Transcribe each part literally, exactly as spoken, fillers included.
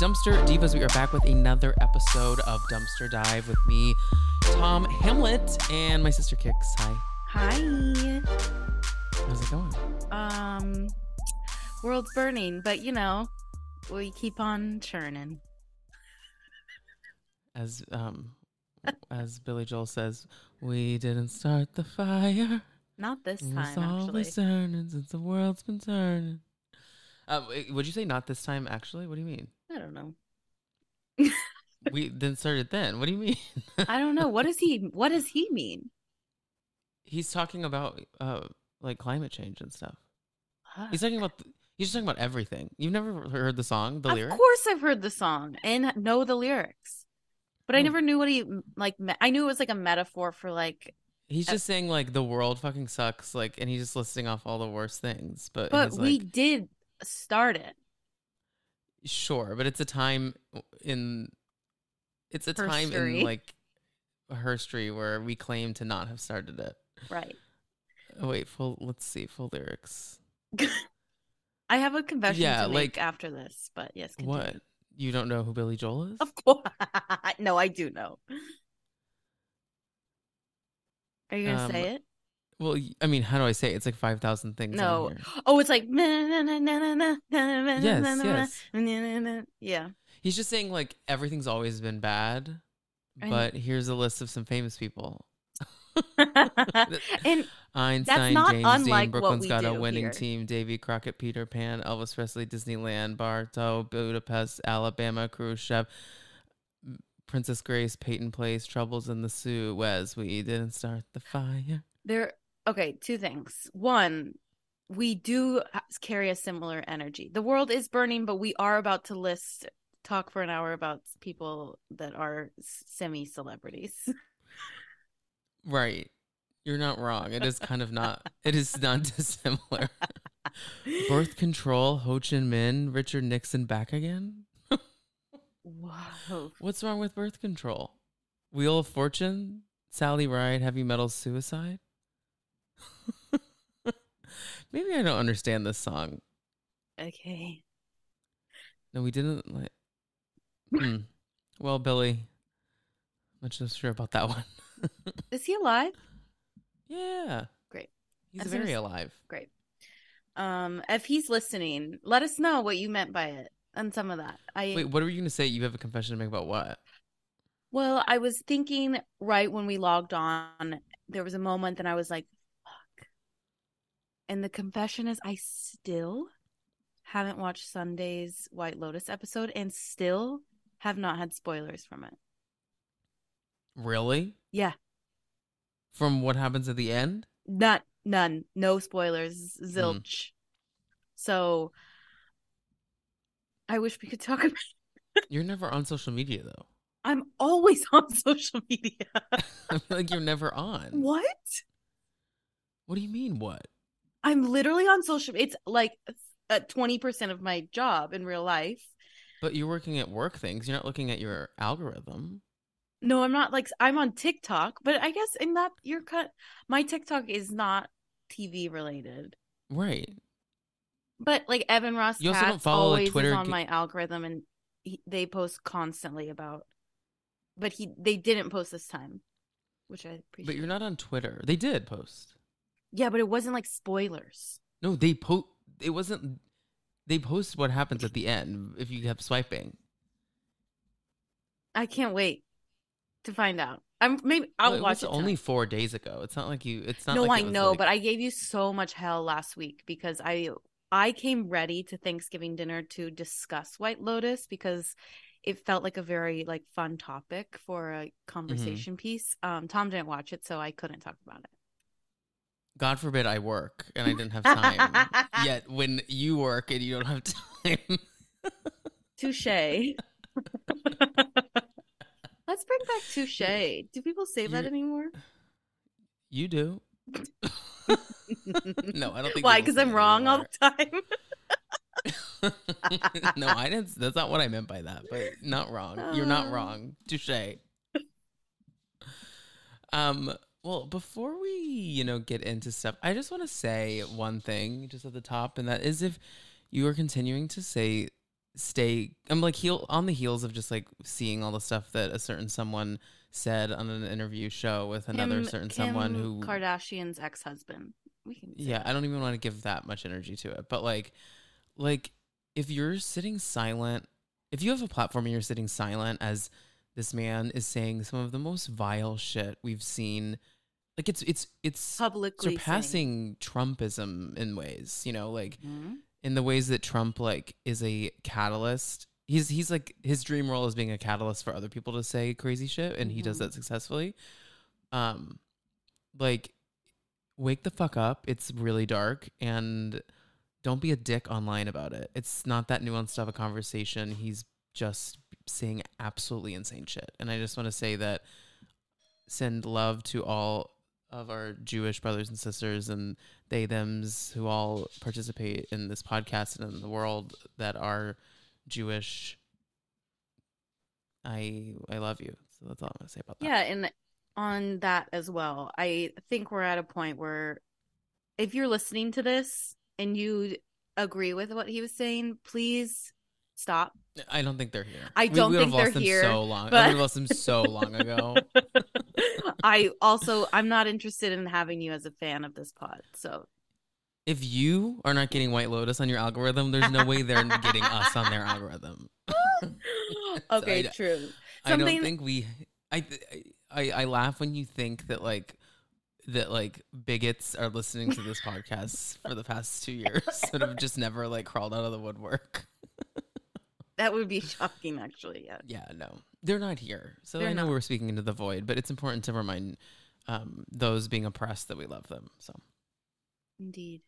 Dumpster Divas, we are back with another episode of Dumpster Dive with me, Tom Hamlet, and my sister Kix. Hi. Hi. How's it going? Um, world's burning, but you know, we keep on churning. As um, as Billy Joel says, we didn't start the fire. Not this It's time, actually. always turning since the world's been turning. Uh, would you say not this time? Actually, what do you mean? I don't know. We didn't start it then. What do you mean? I don't know. What does he? What does he mean? He's talking about uh, like climate change and stuff. Huh. He's talking about. Th- he's just talking about everything. You've never heard the song, the Of lyrics? course, I've heard the song and know the lyrics, but I Oh. never knew what he like. Me- I knew it was like a metaphor for like. He's just saying like the world fucking sucks, like, and he's just listing off all the worst things. But But he's we like, did start it. sure, but it's a time in. It's a time Herstory. in like herstory where we claim to not have started it. Right. Oh, wait, full. Let's see, full lyrics. I have a confession Yeah, to make like- after this, but yes. Continue. What? You don't know who Billy Joel is? Of course. No, I do know. Are you gonna Um, say it? Well, y- I mean, how do I say it? It's like five thousand things. No. on here. Oh, it's like Yes, yes. Yeah. He's just saying like everything's always been bad, I- but here's a list of some famous people. And Einstein, not James unlike Dean, what Brooklyn's we Got a do Winning here. Team, Davy Crockett, Peter Pan, Elvis Presley, Disneyland, Bartow, Budapest, Alabama, Khrushchev, Princess Grace, Peyton Place, Troubles in the Suez, we didn't start the fire. there okay, two things. One, we do ha- carry a similar energy. The world is burning, but we are about to list talk for an hour about people that are semi celebrities. Right. You're not wrong. It is kind of not, it is not dissimilar. Birth Control, Ho Chi Minh, Richard Nixon back again? Whoa. What's wrong with Birth Control? Wheel of Fortune, Sally Ride, Heavy Metal Suicide? Maybe I don't understand this song. Okay. No, we didn't like. Hmm. Well, Billy, much less sure about that one. Is he alive? Yeah, Great. he's As soon very as- alive. Great. Um, if he's listening, let us know what you meant by it and some of that. I Wait, what were you gonna say? You have a confession to make about what? well, I was thinking right when we logged on, there was a moment that I was like, fuck. And the confession is I still haven't watched Sunday's White Lotus episode and still have not had spoilers from it. Really? Yeah. From what happens at the end? Not none. No spoilers. Zilch. So I wish we could talk about You're never on social media though. I'm always on social media. I feel like you're never on. What? What do you mean? What? I'm literally on social. It's like uh, twenty percent of my job in real life. But you're working at work things. You're not looking at your algorithm. No, I'm not like I'm on TikTok, but I guess in that you're cut. My TikTok is not T V related, Right. but like Evan Ross You also don't Katz follow, like, always Twitter is on g- my algorithm, and he, they post constantly about. But he they didn't post this time, which I appreciate. But you're not on Twitter. They did post. Yeah, but it wasn't like spoilers. No, they po it wasn't they posted what happens at the end if you kept swiping. I can't wait to find out. I'm maybe I'll Well, it watch was it only tonight. four days ago. It's not like you it's not No, like I it was know, like- but I gave you so much hell last week because I I came ready to Thanksgiving dinner to discuss White Lotus because it felt like a very like fun topic for a conversation piece. Um, Tom didn't watch it, so I couldn't talk about it. God forbid I work and I didn't have time. Yet when you work and you don't have time. Touche. Let's bring back touche. Do people say that You're- anymore? You do. No, I don't think Why? people Because say I'm it wrong all anymore. the time. No, I didn't. That's not what I meant by that. But not wrong. You're not Uh. wrong. Touche. Um. Well, before we, you know, get into stuff, I just want to say one thing just at the top, and that is if you are continuing to say stay. I'm like heel on the heels of just like seeing all the stuff that a certain someone said on an interview show with another Kim, certain Kim someone who. Kardashian's ex-husband. We can say Yeah, that. I don't even want to give that much energy to it, but like, like if you're sitting silent, if you have a platform and you're sitting silent as this man is saying some of the most vile shit we've seen. Like it's it's it's Publicly surpassing Trumpism in ways, you know, like Mhm. in the ways that Trump like is a catalyst. He's he's like his dream role is being a catalyst for other people to say crazy shit, and he does Mhm. that successfully. Um, like wake the fuck up. It's really dark, and don't be a dick online about it. It's not that nuanced of a conversation. He's just saying absolutely insane shit, and I just want to say that send love to all of our Jewish brothers and sisters and they thems who all participate in this podcast and in the world that are Jewish. I I love you. So that's all I'm gonna say about that. Yeah, and on that as well, I think we're at a point where if you're listening to this and you agree with what he was saying, please stop. I don't think they're here. I We- don't we would think have they're lost them here, so long. I but- would have lost them so long ago. I also I'm not interested in having you as a fan of this pod. So If you are not getting White Lotus on your algorithm, there's no way they're getting us on their algorithm. okay, So I, true. I Something don't think we. I, I I laugh when you think that like that like bigots are listening to this podcast for the past two years that have just never like crawled out of the woodwork. that would be shocking, actually. Yeah. Yeah, no, they're not here. So They're I know not. we're speaking into the void, but it's important to remind um, those being oppressed that we love them. So Indeed.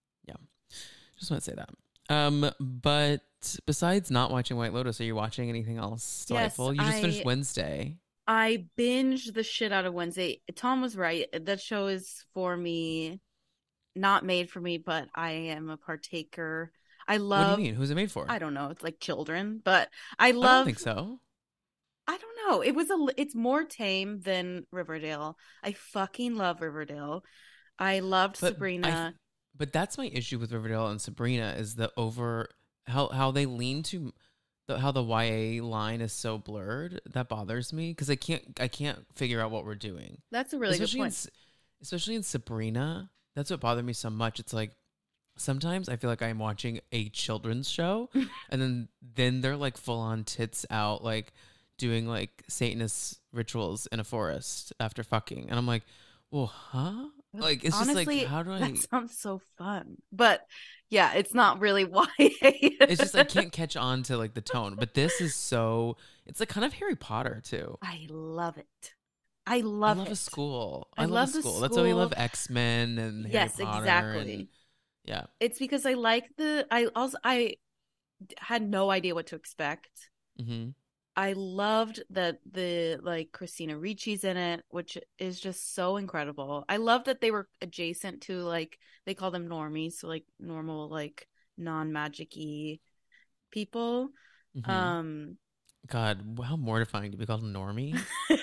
just want to say that. Um, but besides not watching White Lotus, are you watching anything else Yes, delightful? You just I- finished Wednesday. I binged the shit out of Wednesday. Tom was right. That show is for me, not made for me, but I am a partaker. I love. What do you mean? Who's it made for? I don't know. It's like children, but I I love. don't think so. I don't know. It was a. It's more tame than Riverdale. I fucking love Riverdale. I loved But Sabrina. I, but that's my issue with Riverdale and Sabrina is the over how how they lean to the, how the Y A line is so blurred. That bothers me because I can't I can't figure out what we're doing. That's a really especially good in, point. S- especially in Sabrina. That's what bothered me so much. It's like sometimes I feel like I'm watching a children's show, and then then they're like full on tits out, like doing like Satanist rituals in a forest after fucking, and I'm like, well, huh? Like it's Honestly, just like how do I? that sounds so fun. But yeah, it's not really Y A. It's just I can't catch on to like the tone. But this is so it's like kind of Harry Potter too. I love it. I love, I love it. a school. I I, love, love a the school. That's why we love school. X Men and Yes, Harry Potter. exactly. And, yeah. It's because I like the. I also I had no idea what to expect. Mm-hmm. I loved that the like Christina Ricci's in it, which is just so incredible. I love that they were adjacent to like they call them normies, so like normal like non-magic-y people. Mm-hmm. Um God, how mortifying to be called a normie.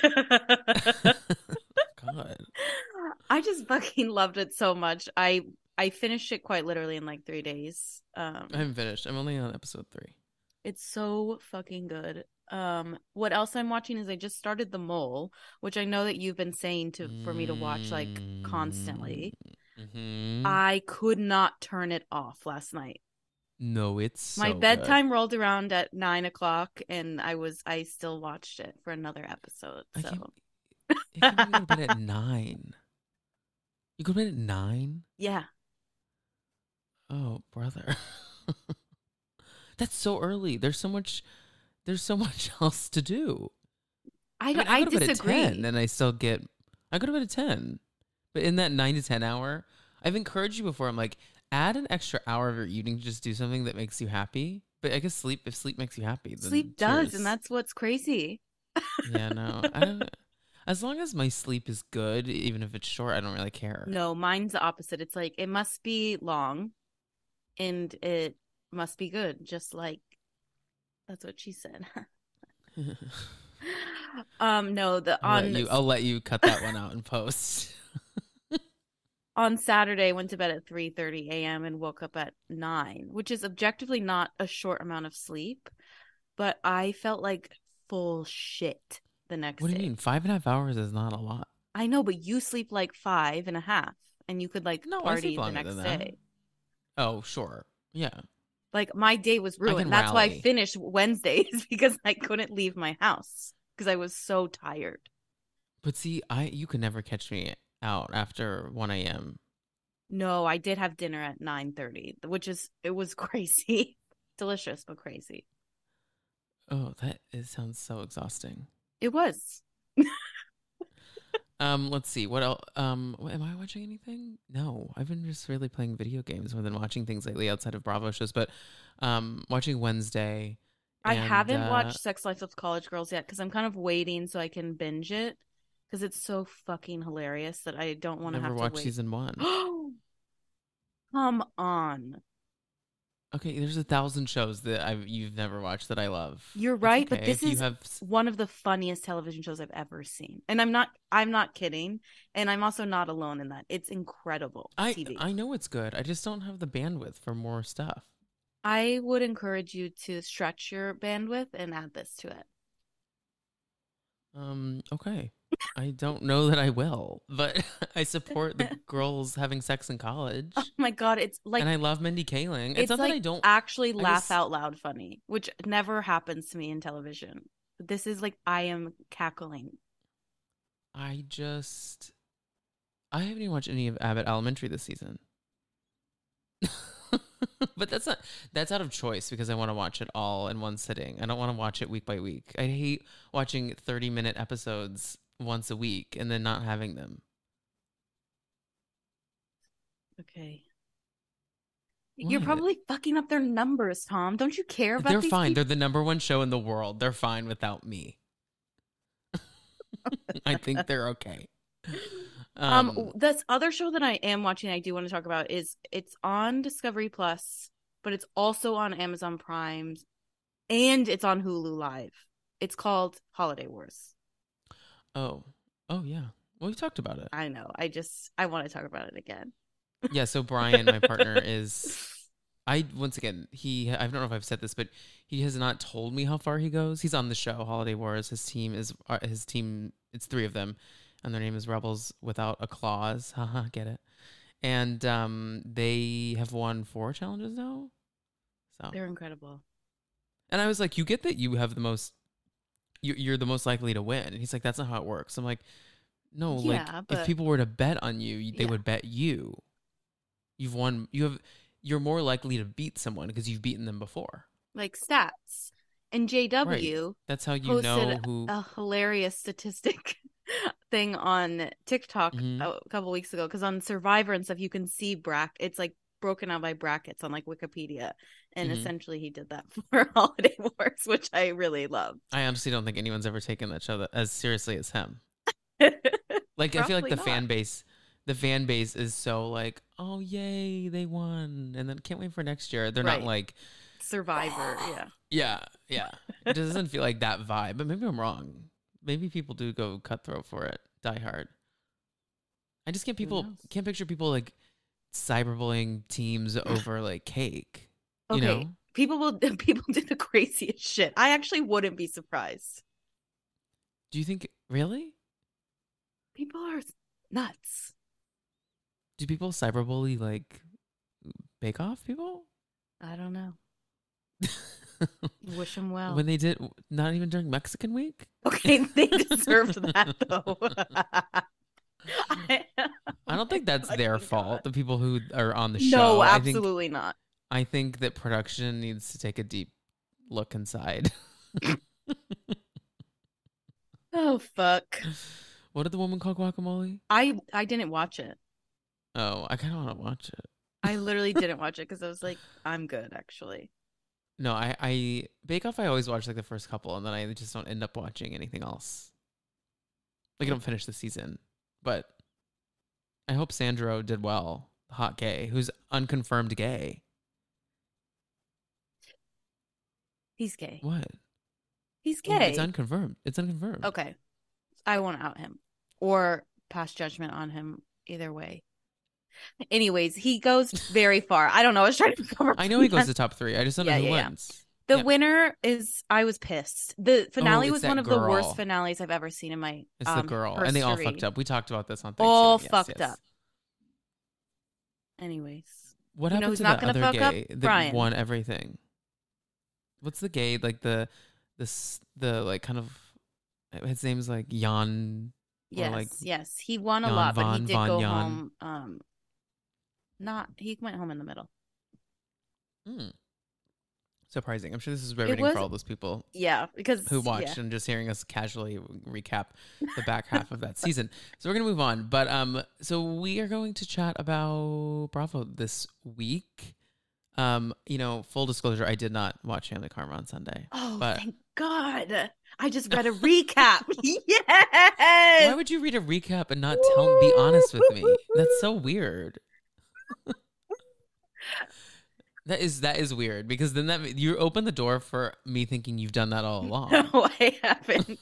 God. I just fucking loved it so much. I I finished it quite literally in like three days. Um I haven't finished. I'm only on episode three. It's so fucking good. Um, what else I'm watching is I just started The Mole, which I know that you've been saying to for me to watch like constantly. Mm-hmm. I could not turn it off last night. No, it's My so bedtime rolled around at nine o'clock, and I was I still watched it for another episode. I So can't, I can't believe you go to bed at nine. You go to bed at nine? yeah, Oh, brother. That's so early. There's so much. There's so much else to do. I I, mean, I, I go to bed at disagree. ten, and I still get. I go to bed at ten, but in that nine to ten hour, I've encouraged you before. I'm like, add an extra hour of your evening to just do something that makes you happy. But I guess sleep. If sleep makes you happy, then Sleep does, cheers. and that's what's crazy. Yeah, no. I don't, as long as my sleep is good, even if it's short, I don't really care. No, mine's the opposite. It's like it must be long, and it must be good. Just like that's what she said. um, no, the I'll, on let you, I'll let you cut that one out in post. on Saturday, went to bed at three thirty a.m. and woke up at nine, which is objectively not a short amount of sleep, but I felt like full shit the next What do you day. mean? Five and a half hours is not a lot. I know, but you sleep like five and a half and you could like No, I sleep party the longer than next that. day. Oh, sure. Yeah. Like my day was I can ruined. That's why I rally. finished Wednesdays because I couldn't leave my house because I was so tired. But see, I you could never catch me out after one a m. No, I did have dinner at nine thirty, which is it was crazy. Delicious, but crazy. Oh, that it sounds so exhausting. It was. Um, let's see. What else? Um, what, am I watching anything? No, I've been just really playing video games more than watching things lately outside of Bravo shows. But um, watching Wednesday, I and haven't uh, watched Sex Life of College Girls yet because I'm kind of waiting so I can binge it because it's so fucking hilarious that I don't want to never have to watched wait. season one. Come on. Okay, there's a thousand shows that I've you've never watched that I love. You're It's right, but okay this if you is have. s- one of the funniest television shows I've ever seen. And I'm not I'm not kidding. And I'm also not alone in that. It's incredible I T V. I know it's good. I just don't have the bandwidth for more stuff. I would encourage you to stretch your bandwidth and add this to it. Um, okay. I don't know that I will, but I support the girls having sex in college, Oh my God, it's like and I love Mindy Kaling. It's it's not that like I don't. actually I laugh just out loud funny, which never happens to me in television. This is like I am cackling. I just I haven't even watched any of Abbott Elementary this season. But that's not that's out of choice because I want to watch it all in one sitting. I don't want to watch it week by week. I hate watching thirty minute episodes once a week and then not having them. Okay. You're What? probably fucking up their numbers, Tom. Don't you care about They're these fine. They're people? the number one show in the world. They're fine without me. I think they're okay. Um, Um, this other show that I am watching, I do want to talk about is it's on Discovery Plus, but it's also on Amazon Prime and it's on Hulu Live. It's called Holiday Wars. oh, oh yeah. Well, we talked about it. I know. I just I want to talk about it again. Yeah. So Brian, my partner, is I once again he I don't know if I've said this, but he has not told me how far he goes. He's on the show Holiday Wars. His team is uh, his team. It's three of them, and their name is Rebels Without a Clause. Haha, get it? And um, they have won four challenges now. So, They're incredible. and I was like, you get that you have the most, you, you're the most likely to win. And he's like, that's not how it works. I'm like, no, like Yeah, if but people were to bet on you, they yeah, would bet you. You've won. You have. You're more likely to beat someone because you've beaten them before. like stats. And Right. J W That's how you posted know who. a hilarious statistic thing on TikTok Mhm. a couple weeks ago because on Survivor and stuff you can see brack it's like broken out by brackets on like Wikipedia, and Mhm. essentially he did that for Holiday Wars, which I really loved. I honestly don't think anyone's ever taken that show that, as seriously as him. Like I feel like Probably the not. fan base, the fan base is so like, oh yay, they won, and then can't wait for next year. They're not Right. like, Survivor, yeah. yeah, yeah. It doesn't feel like that vibe, but maybe I'm wrong. Maybe people do go cutthroat for it, die hard. I just can't Who people knows? can't picture people like cyberbullying teams over like cake. You Okay, know? people will people do the craziest shit. I actually wouldn't be surprised. Do you think really? People are nuts. Do people cyberbully like Bake Off people? I don't know. Wish them well. When they did, not even during Mexican week. Okay, they deserved that though. I, I don't think that's my their fucking fault. God. The people who are on the show. No, I think absolutely not. I think that production needs to take a deep look inside. Oh fuck. What did the woman call guacamole? I I didn't watch it. Oh, I kind of want to watch it. I literally didn't watch it because I was like, I'm good actually. No, I, I Bake Off. I always watch like the first couple, and then I just don't end up watching anything else. Like I don't finish the season, but I hope Sandro did well. The hot gay, who's unconfirmed gay. He's gay. What? He's Well, gay. it's unconfirmed. It's unconfirmed. Okay. I won't out him or pass judgment on him either way. Anyways, he goes very far. I don't know. I was trying to cover. I know he goes to top three. I just don't Yeah, know who yeah, yeah. wins. The Yeah. winner is I was pissed. The finale it's was that one of the worst girl. finales I've ever seen in my It's um the girl, and they all history. fucked up. We talked about this on All Thanksgiving. Yes, fucked yes. up. Anyways, What you know happened who's to not the gonna other fuck gay up? that Brian. won everything? What's the gay like the this the like kind of his name's like Jan. Or Yes, like yes, he won a Jan lot, but he Von did Von go Jan. home. Um, not he went home in the middle. Hmm. Surprising. I'm sure this is It riveting was, for all those people yeah, because who watched yeah. and just hearing us casually recap the back half of that season. So we're gonna move on. But um, so we are going to chat about Bravo this week. Um, you know, full disclosure, I did not watch Family Karma on Sunday. Oh, but thank God! I just read a recap. why Yes. would you read a recap and not tell be honest with me? That's so weird. That is that is weird because then that you open the door for me thinking you've done that all along. No, I haven't.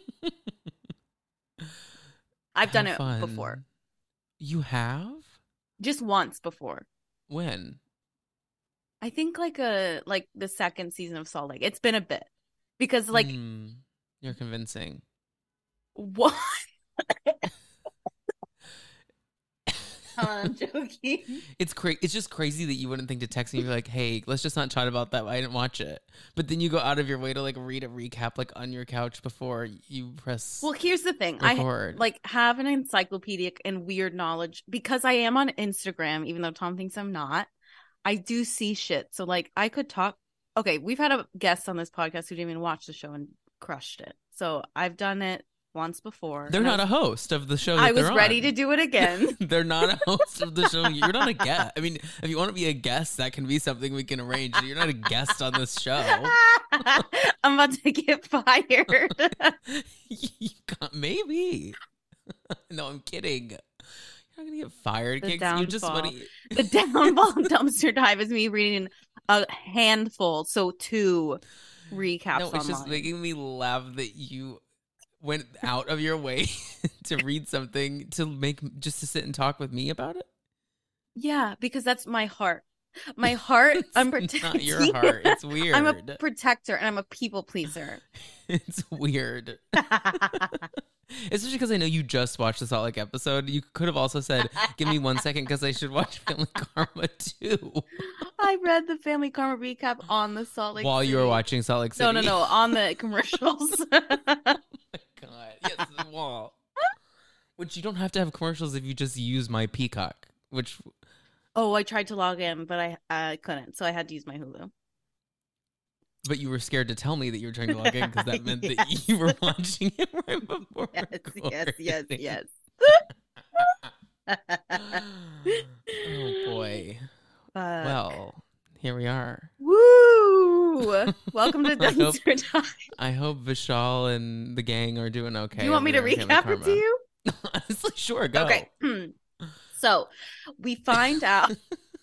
I've How done it fun. before. You have? Just once before. When? I think like a like the second season of Salt Lake. It's been a bit because like Mm, you're convincing. what? I'm joking. It's cra- It's just crazy that you wouldn't think to text me and be like, "Hey, let's just not chat about that. I didn't watch it." But then you go out of your way to like read a recap like on your couch before you press. Well, here's the thing. record. I like have an encyclopedic and weird knowledge because I am on Instagram, even though Tom thinks I'm not. I do see shit. So like I could talk. Okay, we've had a guest on this podcast who didn't even watch the show and crushed it. So I've done it once before. They're not was, a host of the show. That I was they're ready on. to do it again. They're not a host of the show. You're not a guest. I mean, if you want to be a guest, that can be something we can arrange. You're not a guest on this show. I'm about to get fired. You got, maybe. No, I'm kidding. You're not gonna get fired. The Kicks. You just downfall. want to. The downfall dumpster dive is me reading a handful, so two recaps. No, it's online. just making me laugh that you went out of your way to read something to make just to sit and talk with me about it. Yeah, because that's my heart. My heart. I'm protecting. Not your heart. It's weird. I'm a protector and I'm a people pleaser. It's weird. Especially because I know you just watched the Salt Lake episode. You could have also said, "Give me one second because I should watch Family Karma too." I read the Family Karma recap on the Salt Lake while City. you were watching Salt Lake City. No, no, no, on the commercials. Oh my God, yes, the wall. Which you don't have to have commercials if you just use my Peacock. Which, oh, I tried to log in, but I I couldn't, so I had to use my Hulu. But you were scared to tell me that you were trying to log in because that meant yes. that you were watching it right before. Yes, yes, yes, yes. Oh boy. Uh, well, here we are. Woo! Welcome to Dumpster Dive. I hope Vishal and the gang are doing okay. Do you want me to recap it to you? Honestly, sure, go. Okay. So we find out.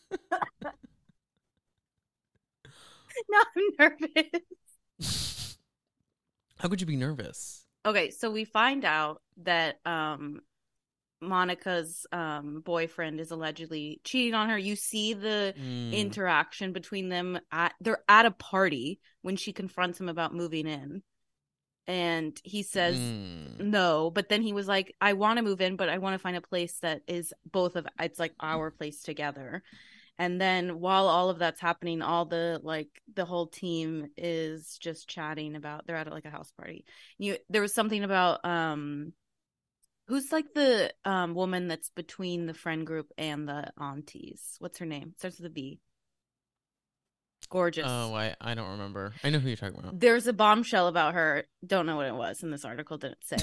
Now I'm nervous. How could you be nervous? Okay, so we find out that um Monica's um boyfriend is allegedly cheating on her. You see the mm. interaction between them at they're at a party when she confronts him about moving in. And he says mm. no, but then he was like, I want to move in, but I want to find a place that is both of it's like our place together. And then while all of that's happening, all the like the whole team is just chatting about they're at like a house party. You there was something about um who's like the um woman that's between the friend group and the aunties. What's her name? Starts with a B. Gorgeous. Oh, I, I don't remember. I know who you're talking about. There's a bombshell about her. Don't know what it was, and this article didn't say.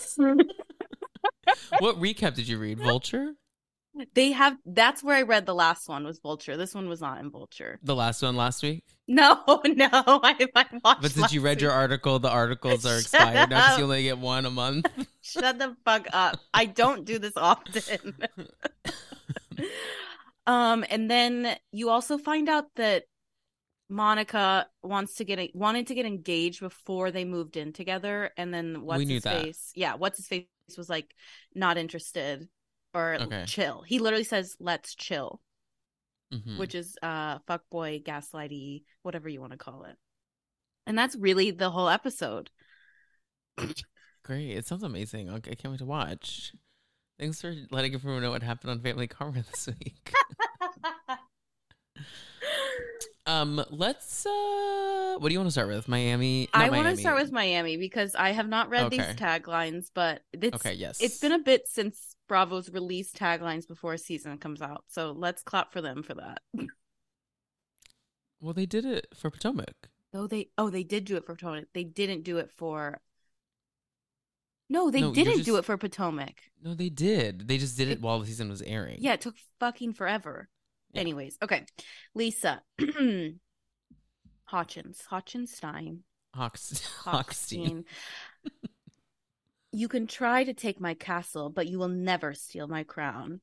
What recap did you read? Vulture? They have. That's where I read the last one was Vulture. This one was not in Vulture. The last one last week? No, no. I, I watched. But since you read week. your article, the articles are expired now because you only get one a month. Shut the fuck up. I don't do this often. um, and then you also find out that Monica wants to get a, wanted to get engaged before they moved in together, and then what's we knew his that. face? Yeah, what's his face was like not interested. or Okay. chill. He literally says, let's chill, Hmm. which is uh fuckboy, gaslighty, whatever you want to call it. And that's really the whole episode. Great. It sounds amazing. Okay, I can't wait to watch. Thanks for letting everyone know what happened on Family Karma this week. Um, let's uh what do you want to start with? Miami? I Not want to Miami. start with Miami because I have not read these Okay. taglines, but it's Okay, yes. it's been a bit since Bravo's released taglines before a season comes out. So let's clap for them for that. Well, they did it for Potomac. Though they oh they did do it for Potomac. They didn't do it for No, they No, you're didn't just do it for Potomac. No, they did. They just did it It- while the season was airing. Yeah, it took fucking forever. Yeah. Anyways, okay. Lisa Hotchins, Hotchinstein, Hawks Hawkstein. Hochstein. You can try to take my castle, but you will never steal my crown.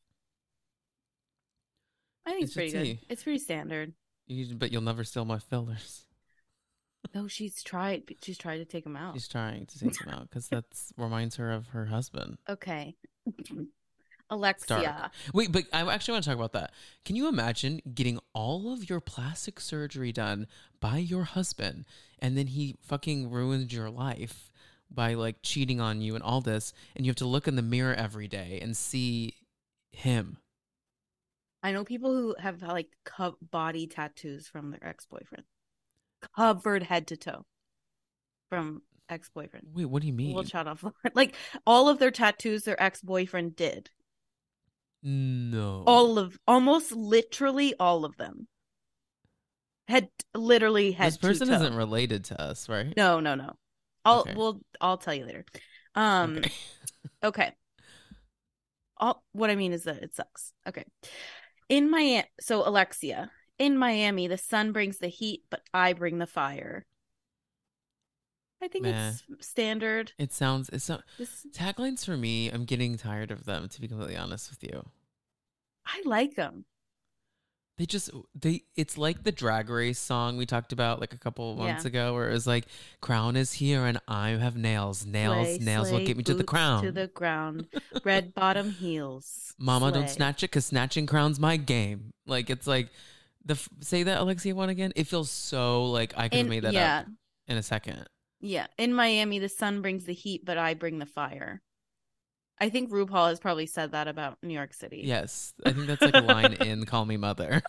I think it's, It's pretty just good. tea. It's pretty standard. You, but you'll never steal my fillers. No, she's tried. She's tried to take him out. She's trying to take him out because that's reminds her of her husband. Okay. Stark. Alexia. Wait, but I actually want to talk about that. Can you imagine getting all of your plastic surgery done by your husband and then he fucking ruins your life by like cheating on you and all this, and you have to look in the mirror every day and see him? I know people who have like co- body tattoos from their ex-boyfriend, covered head to toe from ex-boyfriend. Wait, what do you mean? We'll chat off. Like all of their tattoos, their ex-boyfriend did. No. All of, almost literally all of them. Head, literally head This person to toe. isn't related to us, right? No, no, no. I'll, Okay. we'll, I'll tell you later. Um, Okay. okay. All, what I mean is that it sucks. Okay. In Miami, so Alexia, in Miami, the sun brings the heat, but I bring the fire. I think Meh. it's standard. It sounds it's not This, taglines for me. I'm getting tired of them, to be completely honest with you. I like them. They just they it's like the Drag Race song we talked about like a couple of months Yeah. ago, where it was like, crown is here and I have nails, nails, Slay, nails will slay, get me to the boots crown. To the ground. Red bottom heels. Mama, don't Slay. snatch it, cause snatching crown's my game. Like it's like the f- say that Alexia one again. It feels so like I could have In- made that yeah. up in a second. Yeah. In Miami, the sun brings the heat, but I bring the fire. I think RuPaul has probably said that about New York City. Yes, I think that's like a line in Call Me Mother.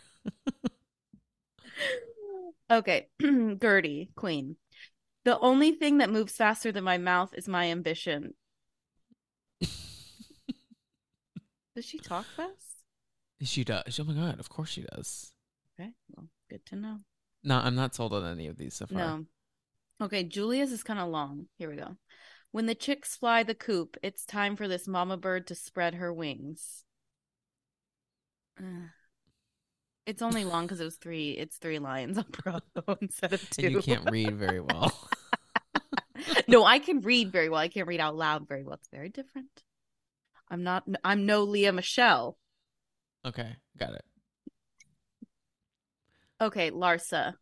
Okay. Gertie, queen. The only thing that moves faster than my mouth is my ambition. Does she talk fast? She does. Oh my god, of course she does. Okay. Well, good to know. No, I'm not sold on any of these so far. No. Okay, Julia's is kind of long. Here we go. When the chicks fly the coop, it's time for this mama bird to spread her wings. Ugh. It's only long because it was three. It's three lines on Bravo instead of two. And you can't read very well. No, I can read very well. I can't read out loud very well. It's very different. I'm not. I'm no Leah Michelle. Okay, got it. Okay, Larsa.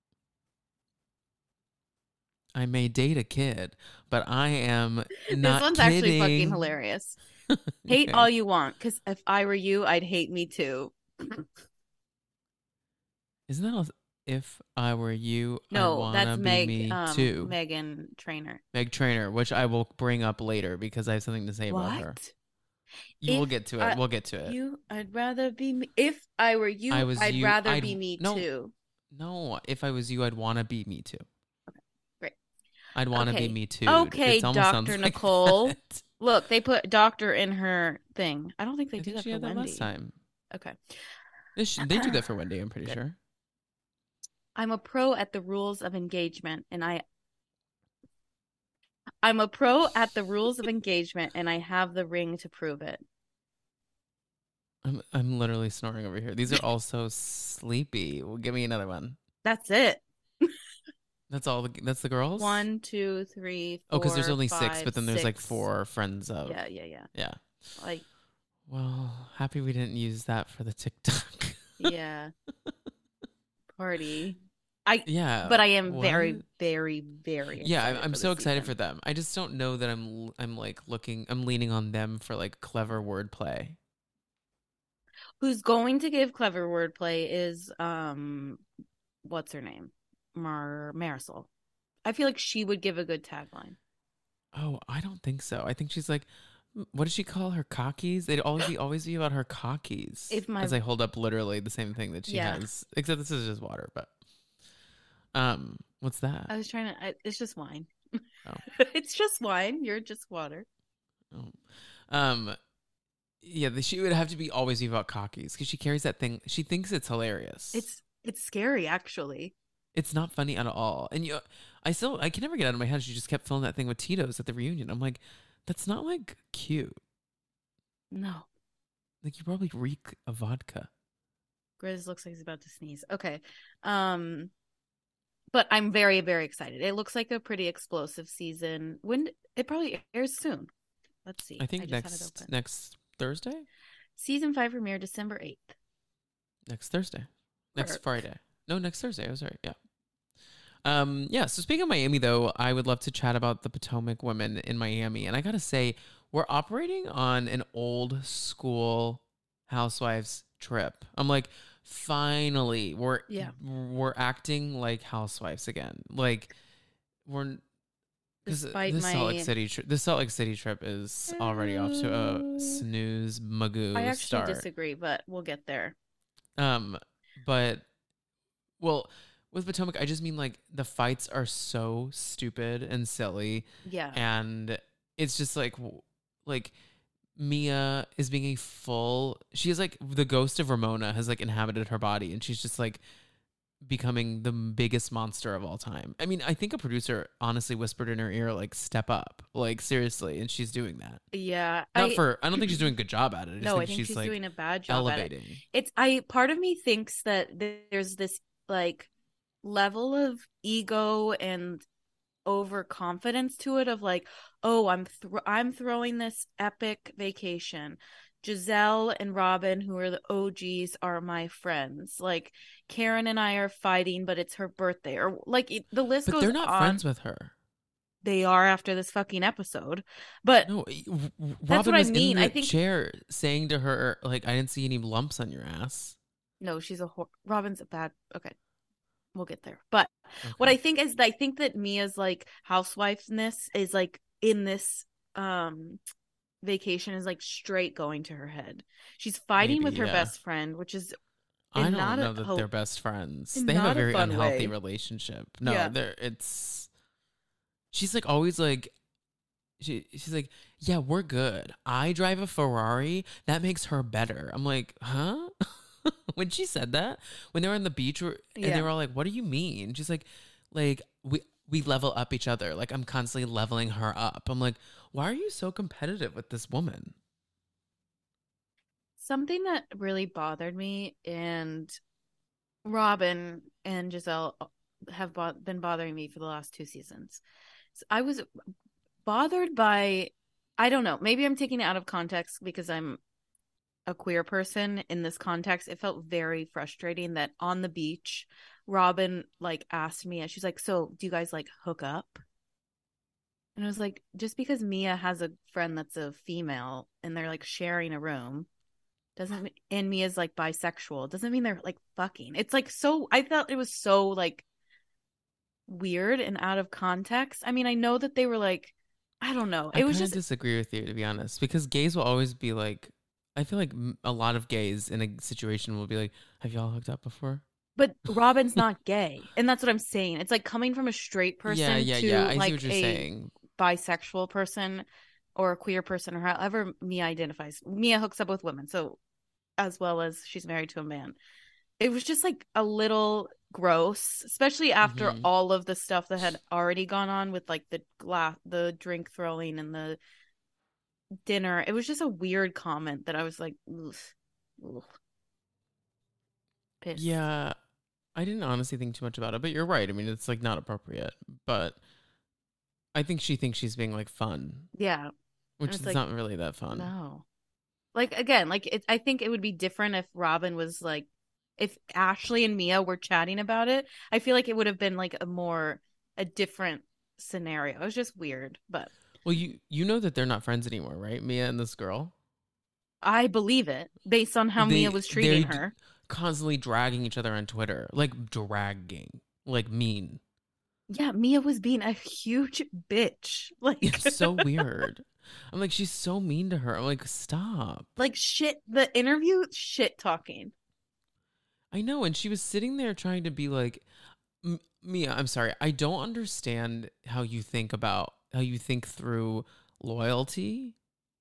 I may date a kid, but I am not This one's kidding. actually fucking hilarious. Hate Okay. all you want, because if I were you, I'd hate me too. Isn't that also, if I were you, I No, wanna that's be Meg. me Um, too. Megan Trainer. Meg Trainer, which I will bring up later because I have something to say about her. What? You will If get to it. I- we'll get to it. You? I'd rather be me. If I were you, I was I'd you, rather I'd- be me no. too. No, if I was you, I'd want to be me too. Great. I'd want to Okay. be me too. Okay, It's almost sounds Doctor like Nicole. that. Look, they put doctor in her thing. I don't think they I do think that she for had that Wendy. last time. Okay. They, sh- they do that for Wendy, I'm pretty Good. sure. I'm a pro at the rules of engagement, and I. I'm a pro at the rules of engagement, and I have the ring to prove it. I'm I'm literally snoring over here. These are all so sleepy. Well, give me another one. That's it. That's all. The, that's the girls. One, two, three, Oh, four. because there's only six, five, but then there's like six. four friends of. Yeah, yeah, yeah. Yeah. Like, Well, happy we didn't use that for the TikTok. yeah. Party. I Yeah. but I am What? very, very, very Yeah, I'm, excited I'm for so this excited season. for them. I just don't know that I'm l- I'm like looking I'm leaning on them for like clever wordplay. Who's going to give clever wordplay is um what's her name? Mar Marisol. I feel like she would give a good tagline. Oh, I don't think so. I think she's like, "Mm, what does she call her cockies? They'd always be always be about her cockies. If my As I hold up literally the same thing that she yeah, has, except this is just water. But um, what's that? I was trying to I, it's just wine. Oh, It's just wine. You're just water. oh. Um, yeah, the, she would have to be always be about cockies because she carries that thing. She thinks it's hilarious. It's it's scary actually. It's not funny at all. And you, I still, I can never get out of my head. She just kept filming that thing with Tito's at the reunion. I'm like, that's not like cute. No. Like you probably reek of vodka. Grizz looks like he's about to sneeze. Okay. Um but I'm very, very excited. It looks like a pretty explosive season. When it probably airs soon. Let's see. I I think just had it next open. next Thursday. Season five premiere December eighth. Next Thursday. Next Work. Friday. No, next Thursday. I was right. Yeah. Um. Yeah. So speaking of Miami, though, I would love to chat about the Potomac women in Miami, and I gotta say, we're operating on an old school housewives trip. I'm like, finally, we're Yeah. we're acting like housewives again. Like we're because Despite this Salt Lake my City trip, this Salt Lake City trip is already off to a Uh, snooze I magoo actually start. disagree, but we'll get there. Um, but well, with Potomac, I just mean like the fights are so stupid and silly, Yeah. and it's just like w- like Mia is being a full. She is like the ghost of Ramona has like inhabited her body, and she's just like becoming the biggest monster of all time. I mean, I think a producer honestly whispered in her ear like "step up," like seriously, and she's doing that. Yeah. Not I for. I don't think she's doing a good job at it. I just no, I think think she's she's like doing a bad job at it. elevating. It's I part of me thinks that there's this like level of ego and overconfidence to it of like, oh, I'm th- I'm throwing this epic vacation. Giselle and Robin, who are the O Gs, are my friends. Like Karen and I are fighting, but it's her birthday, or like it, the list But goes they're not on. friends with her. They are after this fucking episode, but No, y- w- w- that's what Robin I was in mean. I the think chair saying to her, like, I didn't see any lumps on your ass. no, she's a hor- Robin's a bad. Okay, we'll get there. But what Okay. I think is, I think that Mia's like housewifeness is like in this um vacation is like straight going to her head. She's fighting Maybe, with her yeah. best friend, which is I in don't not a know that they're hope, best friends. in They have a not a very fun unhealthy way. relationship. No, Yeah. they're it's she's like always like she she's like, "Yeah, we're good. I drive a Ferrari. That makes her better." I'm like, "Huh?" When she said that, when they were on the beach and they Yeah. were all like, "What do you mean?" She's like, "Like we we level up each other. Like I'm constantly leveling her up." I'm like, "Why are you so competitive with this woman?" Something that really bothered me, and Robin and Giselle have bo- been bothering me for the last two seasons. So I was bothered by, I don't know, maybe I'm taking it out of context because I'm a queer person in this context. It felt very frustrating that on the beach, Robin like asked Mia, she's like, "So do you guys like hook up?" And I was like, just because Mia has a friend that's a female and they're like sharing a room doesn't, and Mia's like bisexual, doesn't mean they're like fucking. It's like so, I felt it was so like weird and out of context. I mean, I know that they were like, I don't know. I It was kind of just, disagree with you, to be honest, because gays will always be like, I feel like m- a lot of gays in a situation will be like, "Have y'all hooked up before?" but Robin's not gay. And that's what I'm saying. It's like coming from a straight Yeah, person yeah, yeah. to I see what like you're a saying. bisexual person or a queer person or however Mia identifies. Mia hooks up with women, so as well as she's married to a man. It was just like a little gross, especially after Hmm. all of the stuff that had already gone on with like the glass, the drink throwing and the dinner. It was just a weird comment that I was like, ugh, ugh, pissed. Yeah, I didn't honestly think too much about it, but you're right. I mean, it's like not appropriate, but I think she thinks she's being like fun, Yeah. And which it's is like, not really that fun. no. Like again, like it, I think it would be different if Robin was like if Ashley and Mia were chatting about it, I feel like it would have been like a more a different scenario. It was just weird, but Well, you you know that they're not friends anymore, right? Mia and this girl. I believe it based on how Mia They was they're treating d- her. constantly dragging each other on Twitter, like dragging, like mean. Yeah, Mia was being a huge bitch. Like It's so weird. I'm like, she's so mean to her. I'm like, stop. like shit the interview shit talking. I know, and she was sitting there trying to be like, M- Mia, I'm sorry. I don't understand how you think about how you think through loyalty.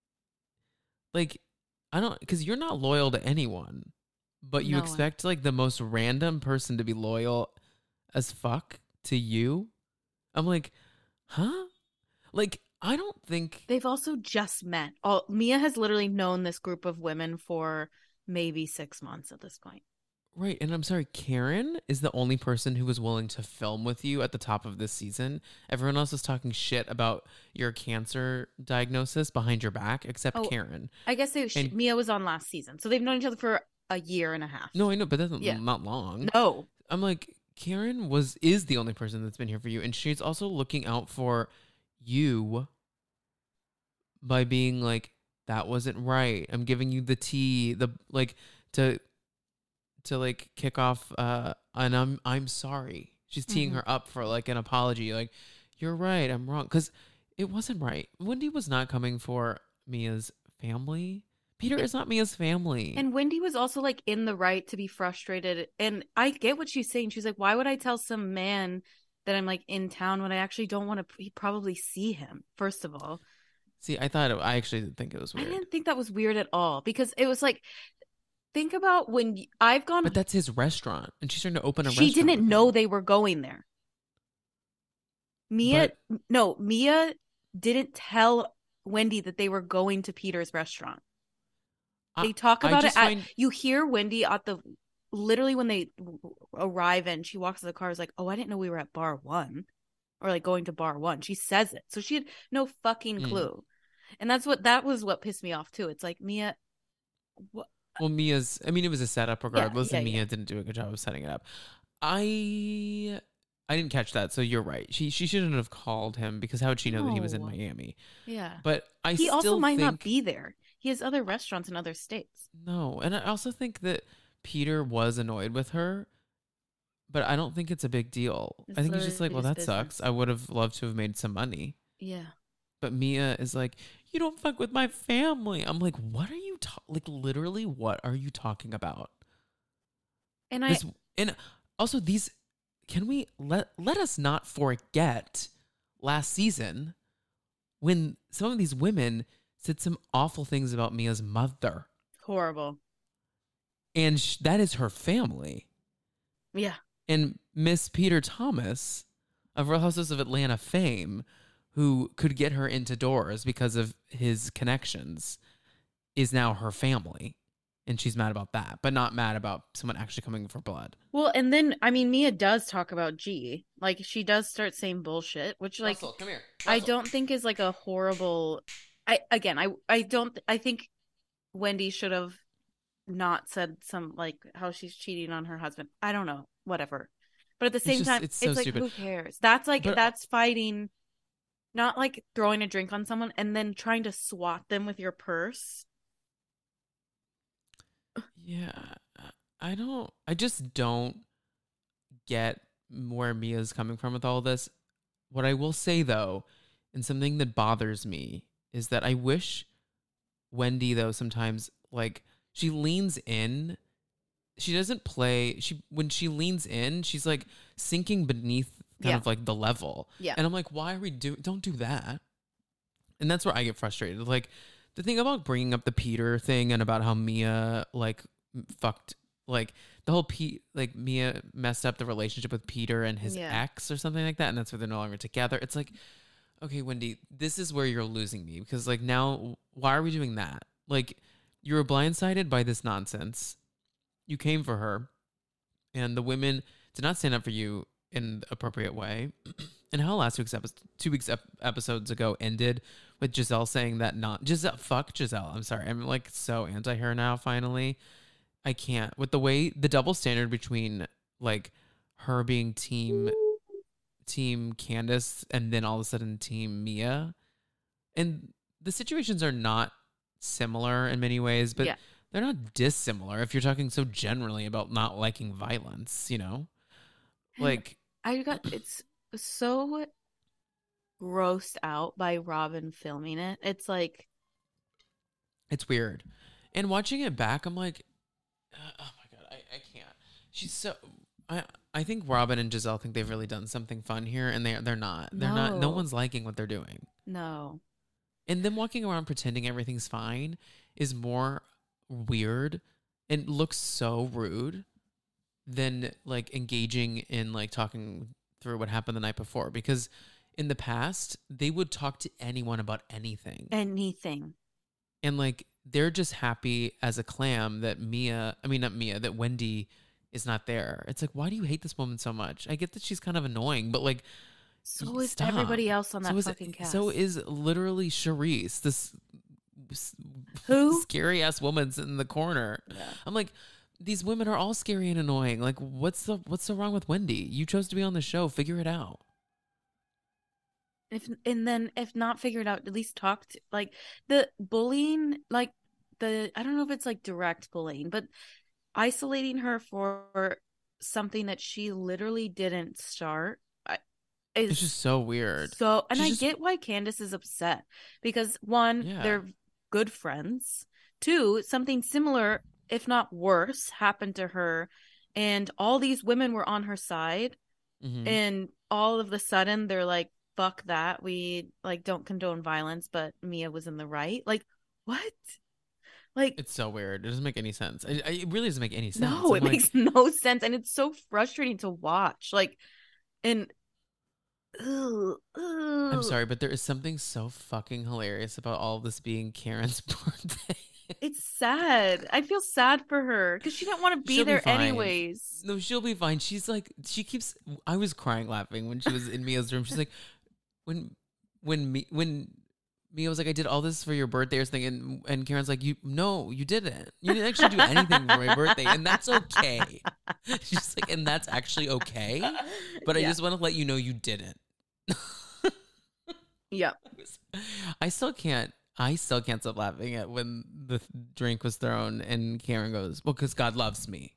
Like, I don't, because you're not loyal to anyone, but you No one. expect like the most random person to be loyal as fuck to you. I'm like, huh? Like, I don't think. They've also just met. All Mia has literally known this group of women for maybe six months at this point. Right. And I'm sorry, Karen is the only person who was willing to film with you at the top of this season. Everyone else is talking shit about your cancer diagnosis behind your back, except Oh, Karen. I guess they, she, And Mia was on last season, so they've known each other for a year and a half. no, I know, but that's Yeah. not long. No, I'm like, Karen was is the only person that's been here for you. And she's also looking out for you by being like, that wasn't right. I'm giving you the tea, the like to to like kick off uh and I'm I'm sorry. She's teeing Mhm. her up for like an apology, like, you're right, I'm wrong. Cause it wasn't right. Wendy was not coming for Mia's family. Peter is not Mia's family. and Wendy was also like in the right to be frustrated. And I get what she's saying. She's like, why would I tell some man that I'm like in town when I actually don't want to probably see him? First of all, See, I thought it, I actually did think it was I weird. didn't think that was weird at all because it was like, think about when y- I've gone. But that's his restaurant, and she's trying to open a She restaurant. didn't with know him. they were going there. Mia, But no, Mia didn't tell Wendy that they were going to Peter's restaurant. They I, talk I about it just at, find you hear Wendy at the, literally when they arrive and she walks to the car, is like, oh, I didn't know we were at bar one or like going to bar one. She says it. So she had no fucking Mm. clue. And that's what, that was what pissed me off too. It's like, Mia, what? well, Mia's. I mean, it was a setup regardless, yeah, and Mia yeah. didn't do a good job of setting it up. I I didn't catch that, so you're right. She she shouldn't have called him because how would she know that he was in No. Miami? Yeah. But I He still also might think not be there. He has other restaurants in other states. no, and I also think that Peter was annoyed with her, but I don't think it's a big deal. It's I think he's just like, well, literally that his sucks. business. I would have loved to have made some money. Yeah. But Mia is like, you don't fuck with my family. I'm like, what are you ta- like? Literally, what are you talking about? And I, This and also these. Can we let let us not forget last season when some of these women said some awful things about Mia's mother, horrible. and sh- that is her family. Yeah. And Miss Peter Thomas of Real Houses of Atlanta fame, who could get her into doors because of his connections, is now her family. And she's mad about that, but not mad about someone actually coming for blood. Well, and then I mean, Mia does talk about G. Like she does start saying bullshit, which like Russell, come here. I Russell. don't think is like a horrible. I again, I I don't. I think Wendy should have not said some like how she's cheating on her husband. I don't know, whatever. But at the same just- time, it's it's, so like stupid. who cares? That's like But- that's fighting, not like throwing a drink on someone and then trying to swat them with your purse. Yeah, I don't. I just don't get where Mia's coming from with all this. What I will say though, and something that bothers me, is that I wish Wendy though sometimes like she leans in. She doesn't play. She when she leans in, she's like sinking beneath kind Yeah. of like the level. Yeah. And I'm like, why are we doing? Don't do that. And that's where I get frustrated. Like the thing about bringing up the Peter thing and about how Mia like fucked like the whole P like Mia messed up the relationship with Peter and his Yeah. ex or something like that, and that's why they're no longer together. It's like, okay, Wendy, this is where you're losing me because like now why are we doing that? Like you were blindsided by this nonsense. You came for her, and the women did not stand up for you in the appropriate way. And how last week's episode, two weeks ep- episodes ago ended with Giselle saying that not Giselle, fuck Giselle. I'm sorry, I'm like so anti her now. Finally, I can't with the way the double standard between like her being team team Candace and then all of a sudden team Mia. And the situations are not similar in many ways, but Yeah. they're not dissimilar if you're talking so generally about not liking violence, you know? And Like I got it's so grossed out by Robin filming it. It's like it's weird. And watching it back, I'm like, uh, oh my God, I, I can't. She's so I I think Robin and Giselle think they've really done something fun here and they they're not. They're not no No. one's liking what they're doing. no. And them walking around pretending everything's fine is more weird and looks so rude than like engaging in like talking through what happened the night before. Because in the past, they would talk to anyone about anything. Anything. And like they're just happy as a clam that Mia, I mean, not Mia, that Wendy is not there. It's like, why do you hate this woman so much? I get that she's kind of annoying, but like, So is stop. everybody else on that so is, fucking cast. So is literally Charisse, this Who? scary ass woman's in the corner. Yeah. I'm like, these women are all scary and annoying. Like, what's the what's so wrong with Wendy? You chose to be on the show. Figure it out. If and then if not figured out, at least talk to like the bullying, like the I don't know if it's like direct bullying, but isolating her for something that she literally didn't start. I, is It's just so weird. So, and She's I just- get why Candace is upset because one, Yeah. they're good friends. Two, something similar, if not worse, happened to her, and all these women were on her side, Mhm. and all of a sudden they're like, "Fuck that! We like don't condone violence," but Mia was in the right. Like, what? Like, It's so weird. It doesn't make any sense. It, it really doesn't make any sense. no, it I'm like, makes no sense, and it's so frustrating to watch. Like, and. Ugh, ugh. I'm sorry, but there is something so fucking hilarious about all of this being Karen's birthday. It's sad. I feel sad for her because she didn't want to be She'll be there fine. anyways. No, she'll be fine. She's like, she keeps. I was crying laughing when she was in Mia's room. She's like, when, when me, when Mia was like, I did all this for your birthday or something, and and Karen's like, you no, you didn't. You didn't actually do anything for my birthday, and that's okay. She's like, and that's actually okay. But I Yeah. just want to let you know you didn't. Yeah. I still can't. I still can't stop laughing at when the th- drink was thrown and Karen goes, "Well, because God loves me."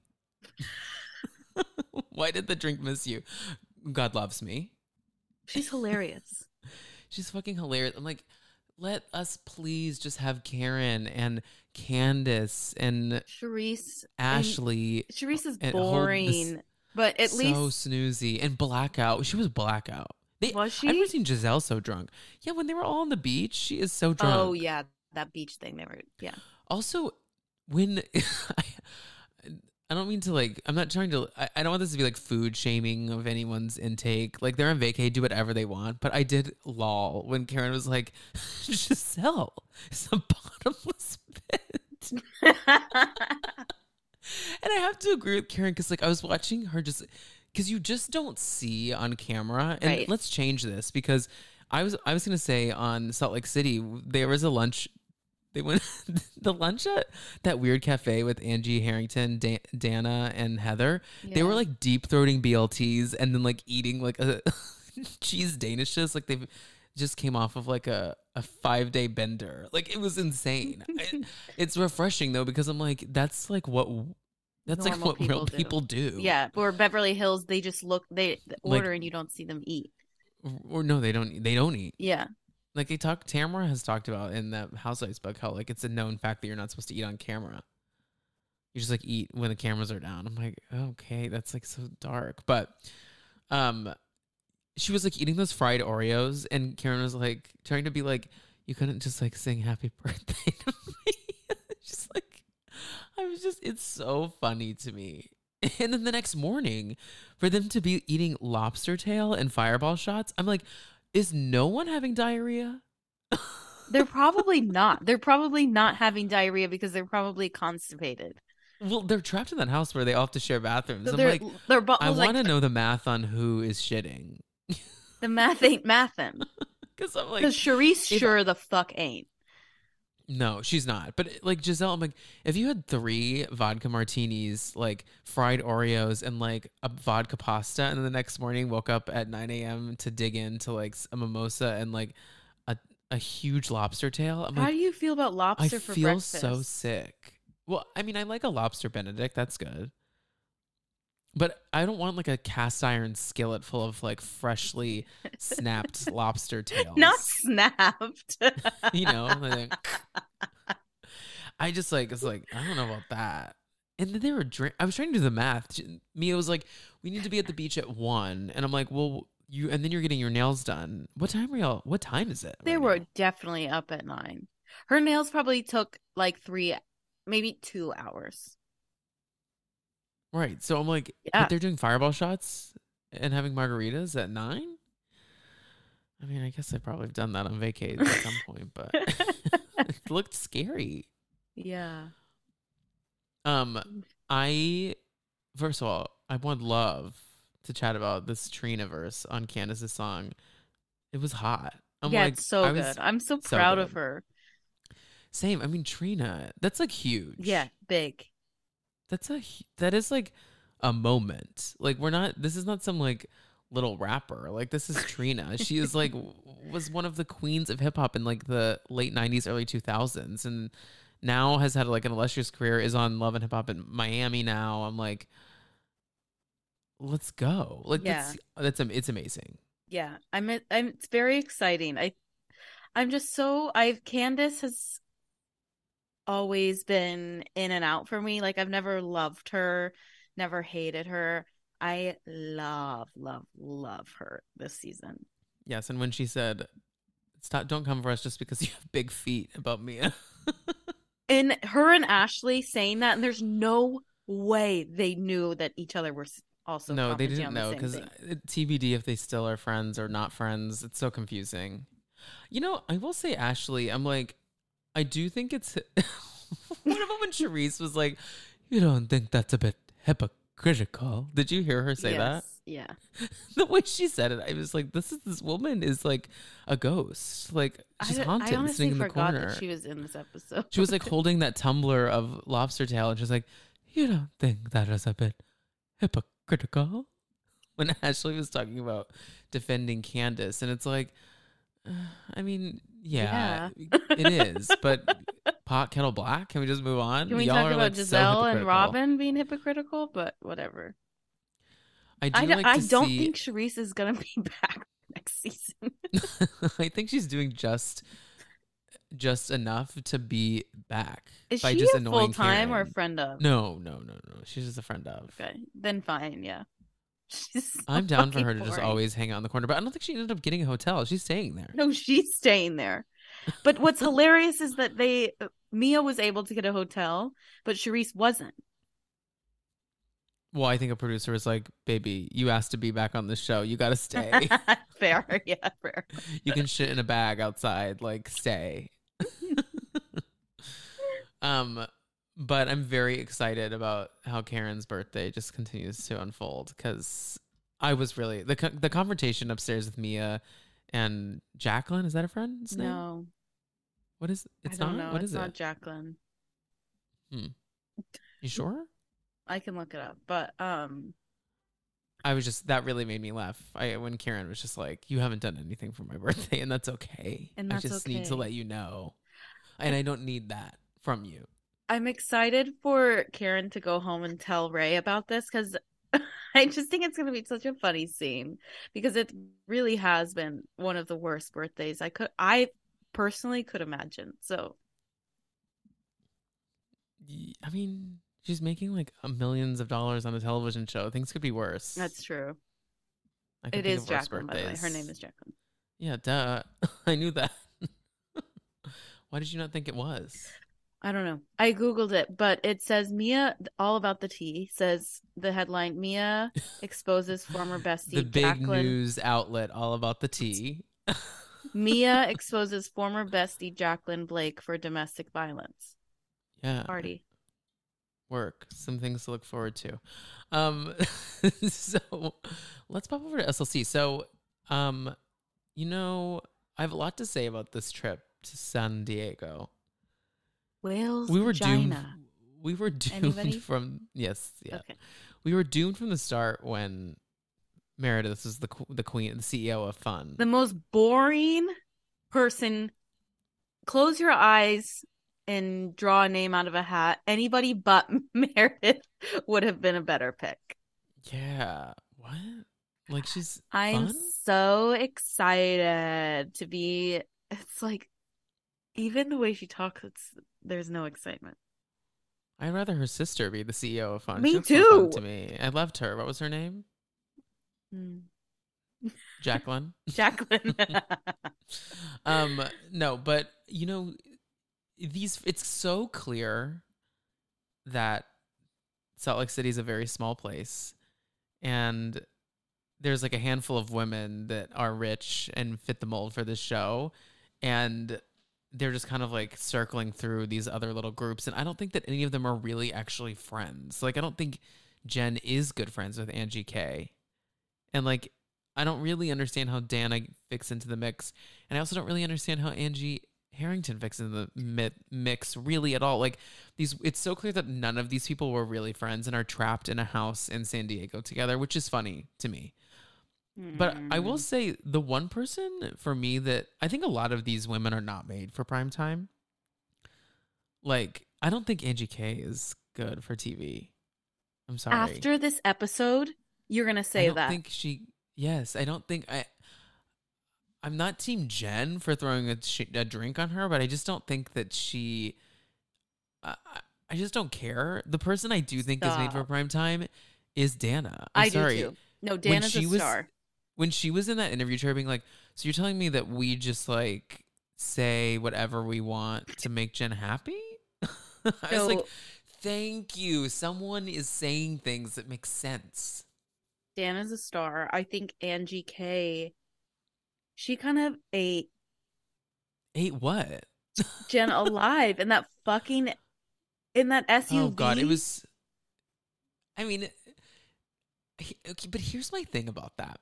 Why did the drink miss you? God loves me. She's hilarious. She's fucking hilarious. I'm like, let us please just have Karen and Candace and Charisse. Ashley. And Charisse is and hold this- boring, but at so least snoozy and blackout. She was blackout. They, was she? I've never seen Giselle so drunk. Yeah, when they were all on the beach, she is so drunk. Oh yeah, that beach thing. They were yeah. Also, when I, I don't mean to like, I'm not trying to, I, I don't want this to be like food shaming of anyone's intake. Like they're on vacay, do whatever they want. But I did lol when Karen was like, Giselle is a bottomless pit. And I have to agree with Karen because like I was watching her just, because you just don't see on camera. And Right. let's change this because I was, I was going to say on Salt Lake City, there was a lunch. They went the lunch at that weird cafe with Angie Harrington, Dan- Dana, and Heather. They were Yeah. like deep throating B L Ts and then like eating like a cheese danishes. Like they just came off of like a, a five day bender. Like it was insane. I, it's refreshing though because I'm like that's like what that's like Normal what real people do. people do. Yeah, or Beverly Hills, they just look they Like- order and you don't see them eat. Or, or no, they don't. They don't eat. Yeah. Like they talk, Tamara has talked about in that Housewives book how like it's a known fact that you're not supposed to eat on camera. You just like eat when the cameras are down. I'm like, okay, that's like so dark. But um, she was like eating those fried Oreos, and Karen was like trying to be like, you couldn't just like sing happy birthday to me. Just like, I was just, it's so funny to me. And then the next morning, for them to be eating lobster tail and fireball shots, I'm like, is no one having diarrhea? They're probably not. They're probably not having diarrhea because they're probably constipated. Well, they're trapped in that house where they all have to share bathrooms. So I'm they're, like, they're bo- I like, want to know the math on who is shitting. the math ain't mathin'. Because I'm like, Because Charisse if- sure the fuck ain't. No, she's not. But like Giselle, I'm like, if you had three vodka martinis, like fried Oreos and like a vodka pasta, and then the next morning woke up at nine a m to dig into like a mimosa and like a, a huge lobster tail, I'm How like, do you feel about I lobster for feel so breakfast? sick. Well, I mean, I like a lobster Benedict. That's good. But I don't want like a cast iron skillet full of like freshly snapped lobster Not tails. snapped. You know, like, I just like it's like I don't know about that. And then they were drink. I was trying to do the math. Mia was like, "We need to be at the beach at one," and I'm like, "Well, you." And then you're getting your nails done. What time are y'all? What time is it They right were now? definitely up at nine. Her nails probably took like three, maybe two hours. Right. So I'm like, Yeah. but they're doing fireball shots and having margaritas at nine. I mean, I guess I probably have done that on vacation at some point, but it looked scary. Yeah. Um, I first of all, I would love to chat about this Trina verse on Candace's song. It was hot. I'm Yeah, like, it's so I good. was I'm so so proud of good. her. Same. I mean, Trina, that's like huge. Yeah, big. That's a hu- that is like a moment. Like we're not. This is not some like little rapper. Like this is Trina. She is like w- was one of the queens of hip hop in like the late nineties, early two thousands, and now has had like an illustrious career. Is on Love and Hip Hop in Miami now. I'm like, let's go. Like Yeah. that's that's am- it's amazing. Yeah. I'm I'm it's very exciting. I I'm just so I've Candace has always been in and out for me. Like I've never loved her, never hated her. I love, love, love her this season. Yes, and when she said, "Stop, don't come for us just because you have big feet," about Mia. And her and Ashley saying that, and there's no way they knew that each other were s- also No, they commenting didn't on the know same because thing. T B D if they still are friends or not friends. It's so confusing. You know, I will say, Ashley, I'm like, I do think it's. What about when Charisse was like, "You don't think that's a bit hypocritical?" Did you hear her say that? Yes, yeah. The way she said it, I was like, "This is this woman is like a ghost. Like I, she's d- I haunted, honestly sitting in the forgot corner." that she was in this episode. She was like holding that tumbler of lobster tail, and she's like, "You don't think that is a bit hypocritical?" When Ashley was talking about defending Candace, and it's like, uh, I mean, yeah, Yeah. it is, but pot kettle black. Can we just move on? Can we Y'all talk are about like so Giselle and hypocritical. Robin being hypocritical? But whatever. I I, do d- like I to don't see. think Charisse is going to be back next season. I think she's doing just just enough to be back Is by she just a full annoying time or a Karen. friend of? No, no, no, no. She's just a friend of. Okay, then fine. Yeah. She's so I'm down for fucking her to just boring. always hang out in the corner, but I don't think she ended up getting a hotel. She's staying there. No, she's staying there. But what's hilarious is that they Mia was able to get a hotel, but Charisse wasn't. Well, I think a producer was like, "Baby, you asked to be back on the show. You got to stay. Fair, yeah, fair. You can shit in a bag outside. Like, stay." um, but I'm very excited about how Karen's birthday just continues to unfold because I was really the co- the confrontation upstairs with Mia and Jacqueline. Is that a friend's name? No, What is it's I don't not? know. What It's is not it? Jacqueline. Hmm. You sure? I can look it up, but um, I was just that really made me laugh. I when Karen was just like, "You haven't done anything for my birthday, and that's okay. and I that's just need to okay. let you know, and I don't need that from you." I'm excited for Karen to go home and tell Ray about this because I just think it's going to be such a funny scene because it really has been one of the worst birthdays I could, I personally could imagine. So, Y- I mean, she's making like a millions of dollars on a television show. Things could be worse. that's true. I can It think is of worse Jacqueline, by the way. birthdays. Her name is Jacqueline. Yeah, duh. I knew that. Why did you not think it was? I don't know. I Googled it, but it says Mia, all about the tea, says the headline Mia exposes former bestie The big Jacqueline. news outlet all about the tea. Mia exposes former bestie Jacqueline Blake for domestic violence. Yeah. Party. Work. Some things to look forward to. Um, so let's pop over to S L C. So, um, you know, I have a lot to say about this trip to San Diego. Whale's We were doomed. vagina. We were doomed Anybody? from yes, yeah. Okay. We were doomed from the start when Meredith was the qu- the queen, the C E O of Fun. The most boring person. Close your eyes and draw a name out of a hat. Anybody but Meredith would have been a better pick. Yeah. What? Like she's I'm fun? so excited to be. It's like even the way she talks, it's there's no excitement. I'd rather her sister be the C E O of Fun. Me She looks more fun too. to me. I loved her. What was her name? Mm. Jacqueline. Jacqueline. um, no, but you know, these. It's so clear that Salt Lake City is a very small place, and there's like a handful of women that are rich and fit the mold for this show, and they're just kind of like circling through these other little groups. And I don't think that any of them are really actually friends. Like, I don't think Jen is good friends with Angie K. And like, I don't really understand how Dana fits into the mix. And I also don't really understand how Angie Harrington fits into the mi- mix really at all. Like these, it's so clear that none of these people were really friends and are trapped in a house in San Diego together, which is funny to me. But I will say the one person for me that I think a lot of these women are not made for prime time. Like, I don't think Angie K is good for T V. I'm sorry. After this episode, you're going to say I don't that. think she, yes, I don't think I, I'm not team Jen for throwing a, sh- a drink on her, but I just don't think that she, I, I just don't care. The person I do think Stop. is made for prime time is Dana. I'm I sorry. do too. No, Dana's a was, star. When she was in that interview, her being like, so you're telling me that we just like say whatever we want to make Jen happy? I No. was like, thank you. Someone is saying things that make sense. Dana's a star. I think Angie K, she kind of ate Ate what? Jen alive in that fucking, in that S U V. Oh God, it was, I mean, okay, but here's my thing about that.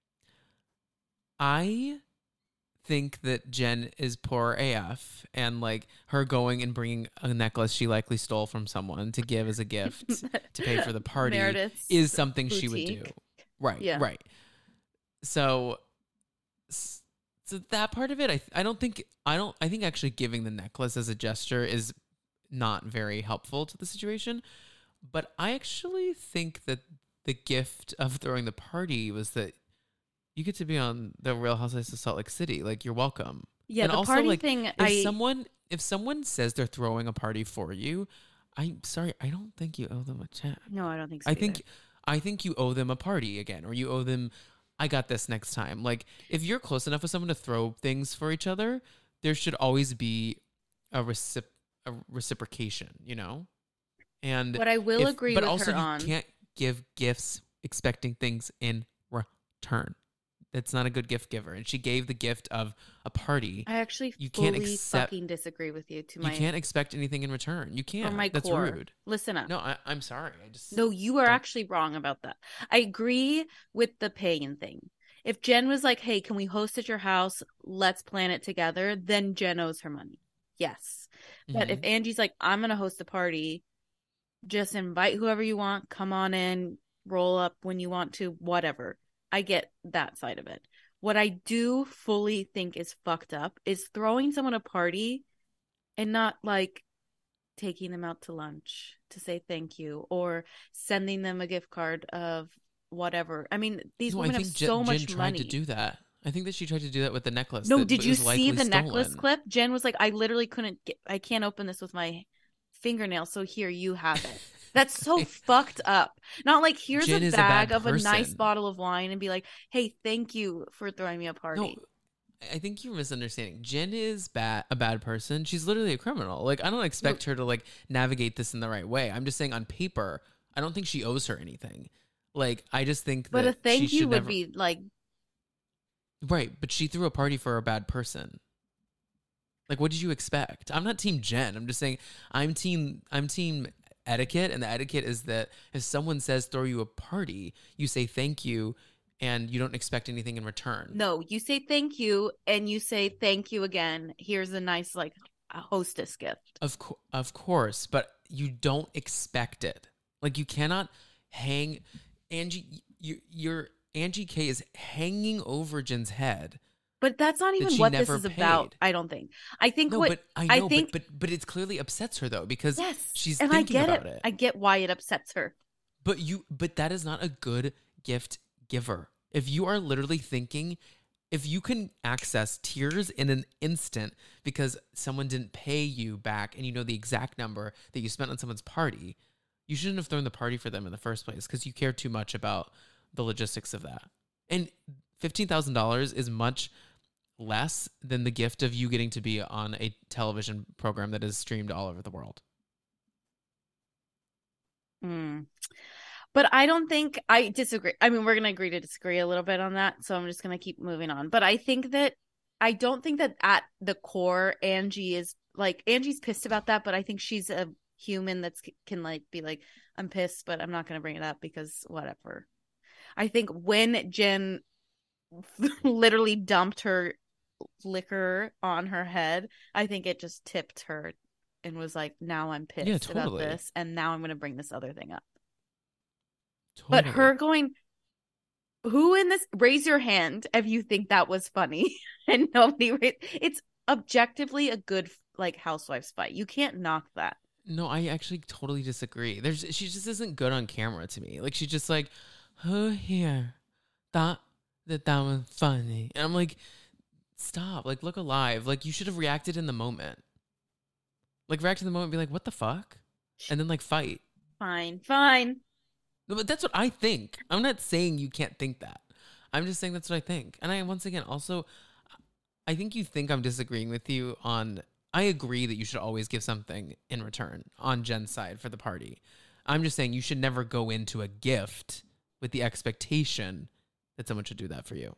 I think that Jen is poor A F, and like her going and bringing a necklace she likely stole from someone to give as a gift to pay for the party Meredith's is something she would boutique. do. Right, Yeah. right. So, so that part of it, I I don't think I don't I think actually giving the necklace as a gesture is not very helpful to the situation. But I actually think that the gift of throwing the party was that you get to be on the Real Housewives of Salt Lake City. Like, you're welcome. Yeah, and the also, party like, thing. If I someone if someone says they're throwing a party for you, I'm sorry, I don't think you owe them a check. no, I don't think so. I think either. I think you owe them a party again, or you owe them. I got this next time. Like, if you're close enough with someone to throw things for each other, there should always be a recip- a reciprocation. You know. And What I will if- agree but with also her you on. can't give gifts expecting things in return. That's not a good gift giver. And she gave the gift of a party. I actually You fully can't accept- fucking disagree with you. To You my can't expect anything in return. You can't. from my That's core. rude. Listen up. No, I, I'm sorry. I just No, you are don't- actually wrong about that. I agree with the paying thing. If Jen was like, hey, can we host at your house? Let's plan it together. Then Jen owes her money. Yes. But if Mhm. Angie's like, I'm going to host a party, just invite whoever you want. Come on in, roll up when you want to, whatever. I get that side of it. What I do fully think is fucked up is throwing someone a party and not like taking them out to lunch to say thank you or sending them a gift card of whatever. I mean, these No, I women have think Jen, so Jen much tried money. to do that. I think that she tried to do that with the necklace. No, that did you was see likely the necklace stolen. clip? Jen was like, I literally couldn't get, I can't open this with my fingernail. So here, you have it. That's so fucked up. Not like, here's Jen a is a bag bad of a nice person. bottle of wine and be like, hey, thank you for throwing me a party. No, I think you're misunderstanding. Jen is bad, a bad person. She's literally a criminal. Like, I don't expect her to like navigate this in the right way. I'm just saying, on paper, I don't think she owes her anything. Like, I just think But that a thank she you should would never... be like, Right, but she threw a party for a bad person. Like, what did you expect? I'm not team Jen. I'm just saying I'm team I'm team etiquette, and the etiquette is that if someone says throw you a party, you say thank you and you don't expect anything in return. no, you say thank you and you say thank you again. Here's a nice like a hostess gift. Of co- of course, but you don't expect it. Like you cannot hang Angie. You, your Angie K is hanging over Jen's head. But that's not That even she what this never is about. paid. I don't think. I think No, what but I I know, think. but but but it clearly upsets her though because Yes, she's and I thinking get about it. it. I get why it upsets her. But you, but that is not a good gift giver. If you are literally thinking, if you can access tears in an instant because someone didn't pay you back and you know the exact number that you spent on someone's party, you shouldn't have thrown the party for them in the first place because you care too much about the logistics of that. And fifteen thousand dollars is much less than the gift of you getting to be on a television program that is streamed all over the world. Mm. But I don't think I disagree. I mean, we're going to agree to disagree a little bit on that. So I'm just going to keep moving on. But I think that I don't think that at the core, Angie is like, Angie's pissed about that. But I think she's a human that's can like be like, I'm pissed, but I'm not going to bring it up because whatever. I think when Jen literally dumped her liquor on her head, I think it just tipped her and was like, now I'm pissed Yeah, totally. about this. And now I'm going to bring this other thing up. Totally. But her going, who in this, raise your hand if you think that was funny. And nobody, raised, it's objectively a good like housewives fight. You can't knock that. No, I actually totally disagree. There's she just isn't good on camera to me. Like she's just like, who here thought that that was funny? And I'm like, stop. Like look alive. Like you should have reacted in the moment. Like react in the moment and be like, what the fuck? And then like fight. Fine, fine. No, but that's what I think. I'm not saying you can't think that. I'm just saying that's what I think. And I, once again, also, I think you think I'm disagreeing with you on, I agree that you should always give something in return on Jen's side for the party. I'm just saying you should never go into a gift with the expectation that someone should do that for you.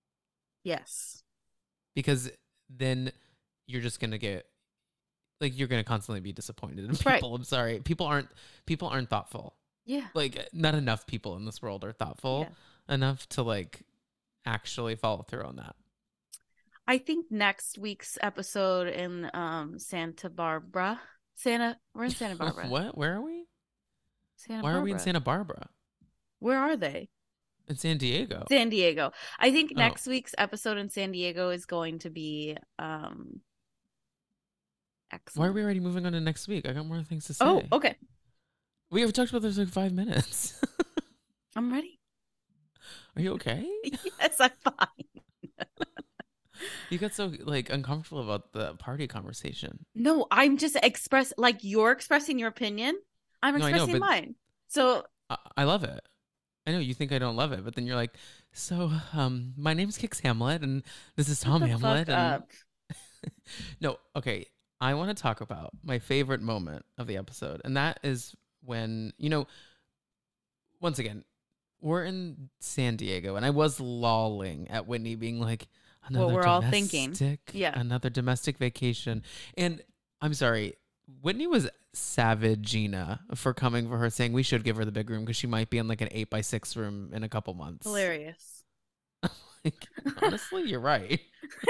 Yes. Because then you're just going to get, like, you're going to constantly be disappointed in people. Right. I'm sorry. People aren't, people aren't thoughtful. Yeah. Like, not enough people in this world are thoughtful yeah. enough to, like, actually follow through on that. I think next week's episode in um Santa Barbara, Santa, we're in Santa Barbara. What? Where are we? Santa Why Barbara. are we in Santa Barbara? Where are they? In San Diego. San Diego. I think Oh. next week's episode in San Diego is going to be um excellent. Why are we already moving on to next week? I got more things to say. Oh, okay. We have talked about this like five minutes. I'm ready. Are you okay? Yes, I'm fine. You got so like uncomfortable about the party conversation. No, I'm just express like you're expressing your opinion. I'm No, I know, expressing but- mine. So I-, I love it. I know you think I don't love it, but then you're like, so um, my name's Kix Hamlet, and this is Tom shut the Hamlet. fuck And up. no, okay. I want to talk about my favorite moment of the episode, and that is when, you know, once again, we're in San Diego, and I was lolling at Whitney being like, another we're all domestic, thinking. Yeah. another domestic vacation. And I'm sorry, Whitney was savage Gina for coming for her, saying we should give her the big room because she might be in like an eight by six room in a couple months. Hilarious. Like, honestly, you're right.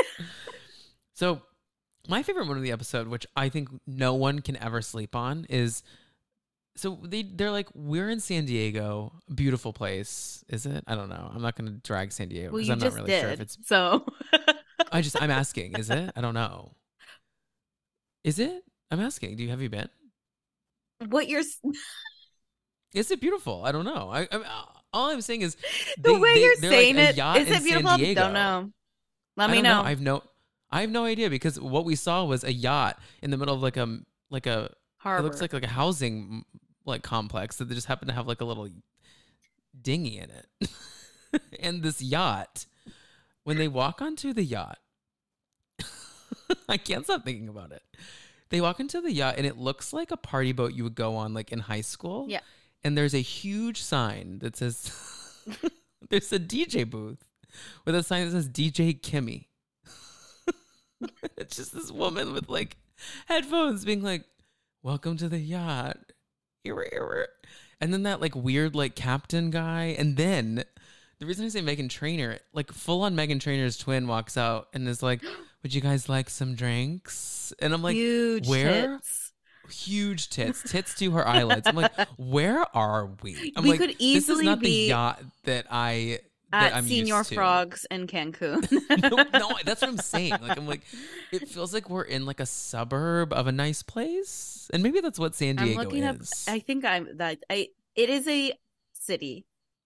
So my favorite one of the episode, which I think no one can ever sleep on, is so they they're like, we're in San Diego, beautiful place, is it? I don't know. I'm not going to drag San Diego Well, because you I'm just not really did. sure if it's. So I just I'm asking, is it? I don't know. Is it? I'm asking. Do you have you been? what you're Is it beautiful? I don't know. I, I all I'm saying is the they- way they- you're they're saying like a it yacht is in it beautiful? San Diego. Don't know. Let I me don't know. I have no. I have no idea because what we saw was a yacht in the middle of like a like a. Harbor. It looks like like a housing like complex that they just happen to have like a little dinghy in it, and this yacht. When they walk onto the yacht, I can't stop thinking about it. They walk into the yacht and it looks like a party boat you would go on like in high school. Yeah. And there's a huge sign that says there's a D J booth with a sign that says D J Kimmy. It's just this woman with like headphones being like, welcome to the yacht. And then that like weird like captain guy. And then the reason I say Meghan Trainor, like full on Meghan Trainor's twin walks out and is like, would you guys like some drinks? And I'm like, Huge where? tits. Huge tits, tits to her eyelids. I'm like, where are we? I'm We like, could this is easily not the be yacht that I that at I'm Senior used to. Frogs in Cancun. no, no, that's what I'm saying. Like, I'm like, it feels like we're in like a suburb of a nice place, and maybe that's what San I'm Diego looking up. is. I think I'm that. I. It is a city.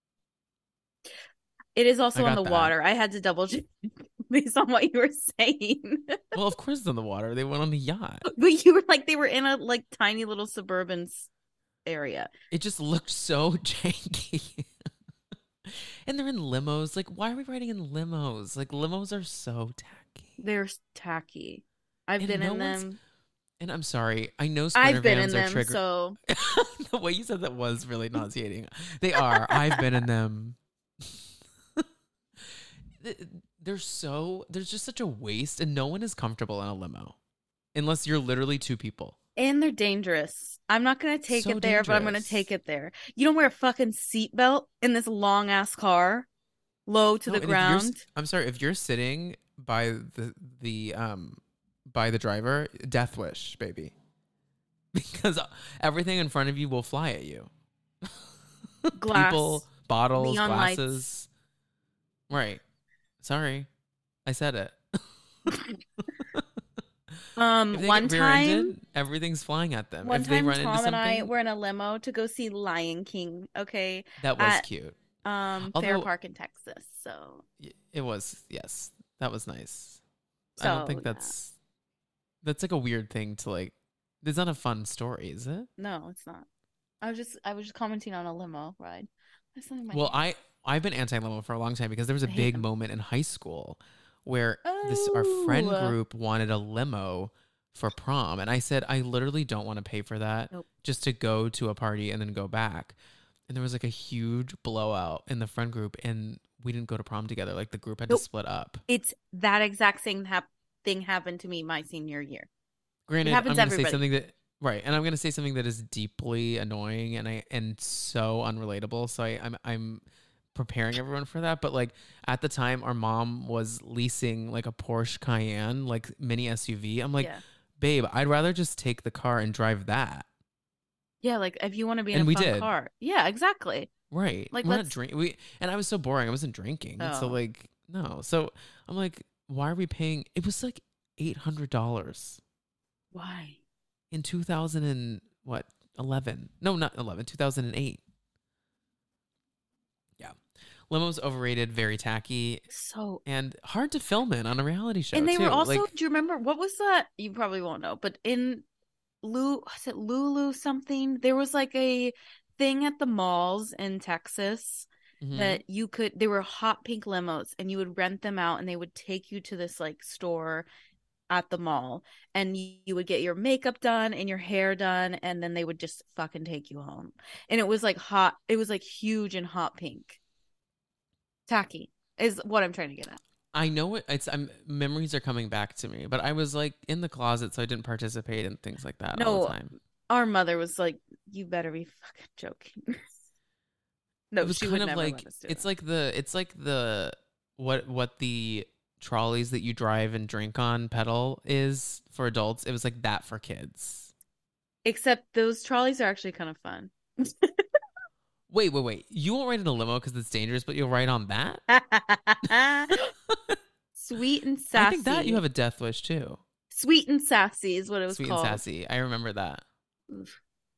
It is I also on got the that. water. I had to double check based on what you were saying. Well, of course, it's on the water. They went on a yacht. But you were like they were in a like tiny little suburban s- area. It just looked so janky. And they're in limos. Like, why are we riding in limos? Like, limos are so tacky. They're tacky. I've And been no in one's- them. And I'm sorry, I know Sprinter I've been in vans are them, trigger. so The way you said that was really nauseating. They are. I've been in them. They're so. There's just such a waste, and no one is comfortable in a limo, unless you're literally two people. and they're dangerous. I'm not gonna take So it there, but I'm gonna dangerous. take it there. You don't wear a fucking seatbelt in this long ass car, low to No, the and if you're s- ground. I'm sorry, if you're sitting by the the um by the driver, death wish, baby, because everything in front of you will fly at you. Glass, People, bottles, neon lights. glasses. Right. Sorry, I said it. Um, If they one get time, rear-ended, everything's flying at them. one if they time, run into Tom and I something, were in a limo to go see Lion King. Okay, that was at cute. um Fair Although- Park in Texas. So, Y- It was, yes, that was nice. I so don't think yeah. that's that's like a weird thing to like. It's not a fun story, is it? No, it's not. I was just I was just commenting on a limo ride. There's something in my Well, hand. I I've been anti-limo for a long time because there was a I hate big them. moment in high school where this our friend Oh. group wanted a limo for prom, and I said I literally don't want to pay for that Nope. just to go to a party and then go back. And there was like a huge blowout in the friend group, and we didn't go to prom together. Like the group had Nope. to split up. It's that exact same hap- thing happened to me my senior year. Granted, happens I'm to going to say everybody. something that right, and I'm going to say something that is deeply annoying and I and so unrelatable. So I, I'm I'm preparing everyone for that. But like at the time, our mom was leasing like a Porsche Cayenne, like mini S U V. I'm like, yeah. babe, I'd rather just take the car and drive that. Yeah, like if you want to be in And a we fun did. car. Yeah, exactly. Right. Like, We're not let's- drink we and I was so boring. I wasn't drinking. So Oh. like no. So I'm like, why are we paying it was like eight hundred dollars Why? in two thousand and what eleven? No, not eleven, two thousand eight. Yeah. Limo's overrated, very tacky, So and hard to film in on a reality show. and they were too. also, Like, do you remember what was that? You probably won't know, but in Lu was it Lulu something? There was like a thing at the malls in Texas mhm. that you could they were hot pink limos and you would rent them out and they would take you to this like store at the mall and you, you would get your makeup done and your hair done and then they would just fucking take you home. And it was like hot, it was like huge and hot pink. Tacky is what I'm trying to get at. I know it. It's I'm, memories are coming back to me, but I was like in the closet, so I didn't participate in things like that all No, the time. our mother was like, "You better be fucking joking." No, It was she kind would of never like let us do it's that. like the it's like the what what the trolleys that you drive and drink on pedal is for adults. It was like that for kids. Except those trolleys are actually kind of fun. Wait, wait, wait. You won't ride in a limo because it's dangerous, but you'll ride on that? Sweet and sassy. I think that you have a death wish too. Sweet and sassy is what it was Sweet called. and sassy. I remember that. Oof.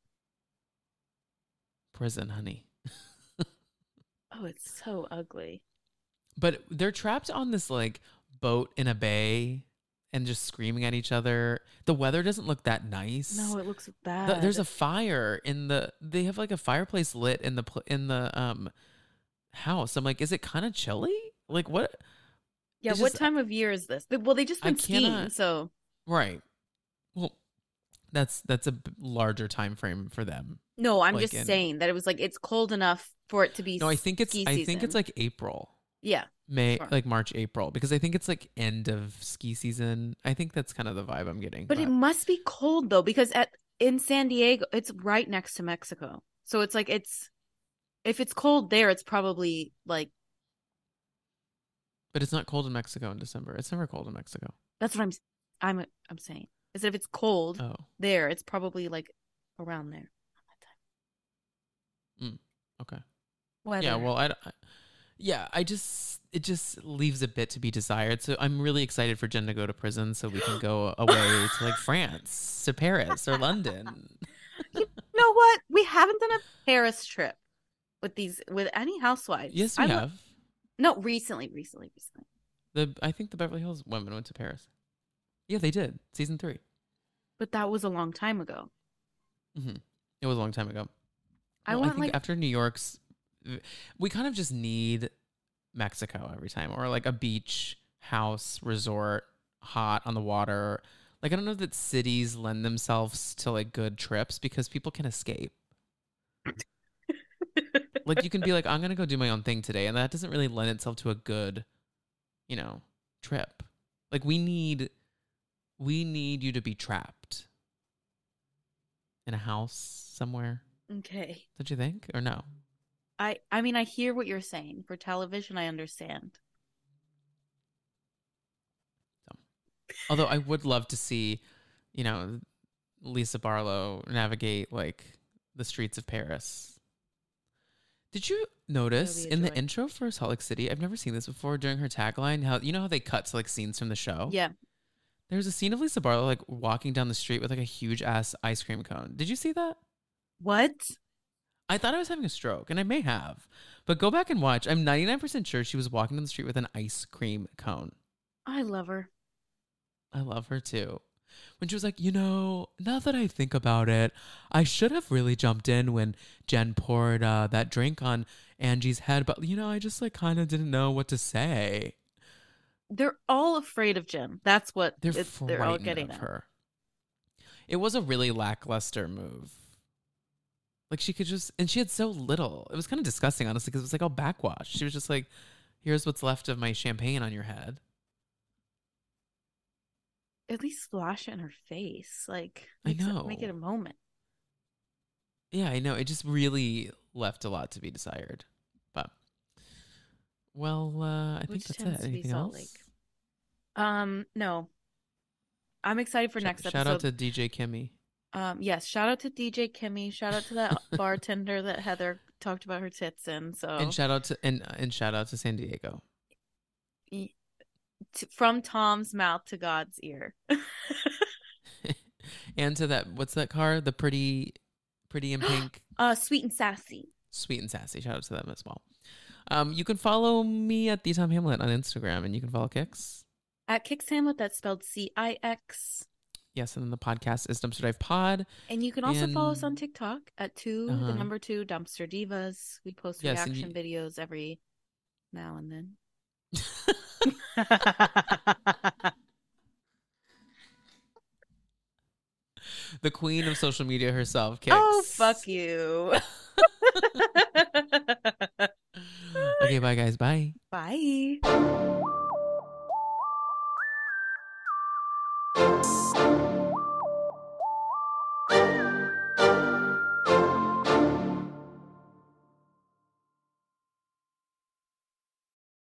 Prison, honey. Oh, it's so ugly. But they're trapped on this like boat in a bay and just screaming at each other. The weather doesn't look that nice. No, it looks The- bad. there's a fire in the they have like a fireplace lit in the pl- in the um house. I'm like, is it kind of chilly? Like what? yeah. it's What just- time of year is this? Well, they just I been skiing, cannot- so Right. Well, that's that's a b- larger time frame for them. no. I'm Like just in- saying that it was like it's cold enough for it to be. No, I think it's ski I think it's season. like April. yeah. May Sure. like March, April, because I think it's like end of ski season. I think that's kind of the vibe I'm getting. But it must be cold though, because at in San Diego, it's right next to Mexico. So it's like it's if it's cold there, it's probably like but it's not cold in Mexico in December. It's never cold in Mexico. That's what I'm I'm I'm saying. Is that if it's cold Oh, there, it's probably like around there. mm, okay. Yeah. Weather. Well, I, I yeah, I just it just leaves a bit to be desired. So I'm really excited for Jen to go to prison so we can go away to like France, to Paris or London. You know what? We haven't done a Paris trip with these with any housewives. Yes, we I have. no recently, recently, recently. The I think the Beverly Hills women went to Paris. Yeah, they did. Season three. But that was a long time ago. Mm-hmm. It was a long time ago. I Well, I want think like after New York's, we kind of just need Mexico every time, or like a beach house resort, hot on the water. Like I don't know that cities lend themselves to like good trips because people can escape. Like you can be like, I'm gonna go do my own thing today, and that doesn't really lend itself to a good, you know, trip. Like we need, we need you to be trapped in a house somewhere. okay. Don't you think, or no? I I mean I hear what you're saying. For television, I understand. So, although I would love to see, you know, Lisa Barlow navigate like the streets of Paris. Did you notice It'll be a in the joy. intro for Salt Lake City? I've never seen this before. During her tagline, how you know how they cut to like scenes from the show. Yeah. There's a scene of Lisa Barlow like walking down the street with like a huge ass ice cream cone. Did you see that? What? I thought I was having a stroke, and I may have. But go back and watch. I'm ninety-nine percent sure she was walking down the street with an ice cream cone. I love her. I love her too. When she was like, you know, now that I think about it, I should have really jumped in when Jen poured uh, that drink on Angie's head. But, you know, I just like kind of didn't know what to say. They're all afraid of Jen. That's what They're it, they're all getting frightened of at. her. It was a really lackluster move. Like she could just, and she had so little. It was kind of disgusting, honestly, because it was like all backwash. She was just like, here's what's left of my champagne on your head. At least splash it in her face. Like I make, know. make it a moment. Yeah, I know. It just really left a lot to be desired. But, well, uh, I Which think that's tends it. to be Anything Salt else? Lake. Um, no. I'm excited for Sh- next shout out episode. to D J Kimmy. Um, yes, shout out to D J Kimmy. Shout out to that bartender that Heather talked about her tits in. So And shout out to and and shout out to San Diego. e- t- from Tom's mouth to God's ear. And to that, what's that car? The pretty, pretty in pink, uh, sweet and sassy. sweet and sassy. Shout out to them as well. Um, you can follow me at the Tom Hamlet on Instagram, and you can follow Kix. At Kix Hamlet, that's spelled C I X. Yes, and then the podcast is Dumpster Dive Pod. And you can also follow us And- on TikTok at two, Uh-huh. the number two, Dumpster Divas. We post Yes, and reaction you- videos every now and then. The queen of social media herself, Kix. Oh, fuck you. Okay, bye, guys. Bye. Bye.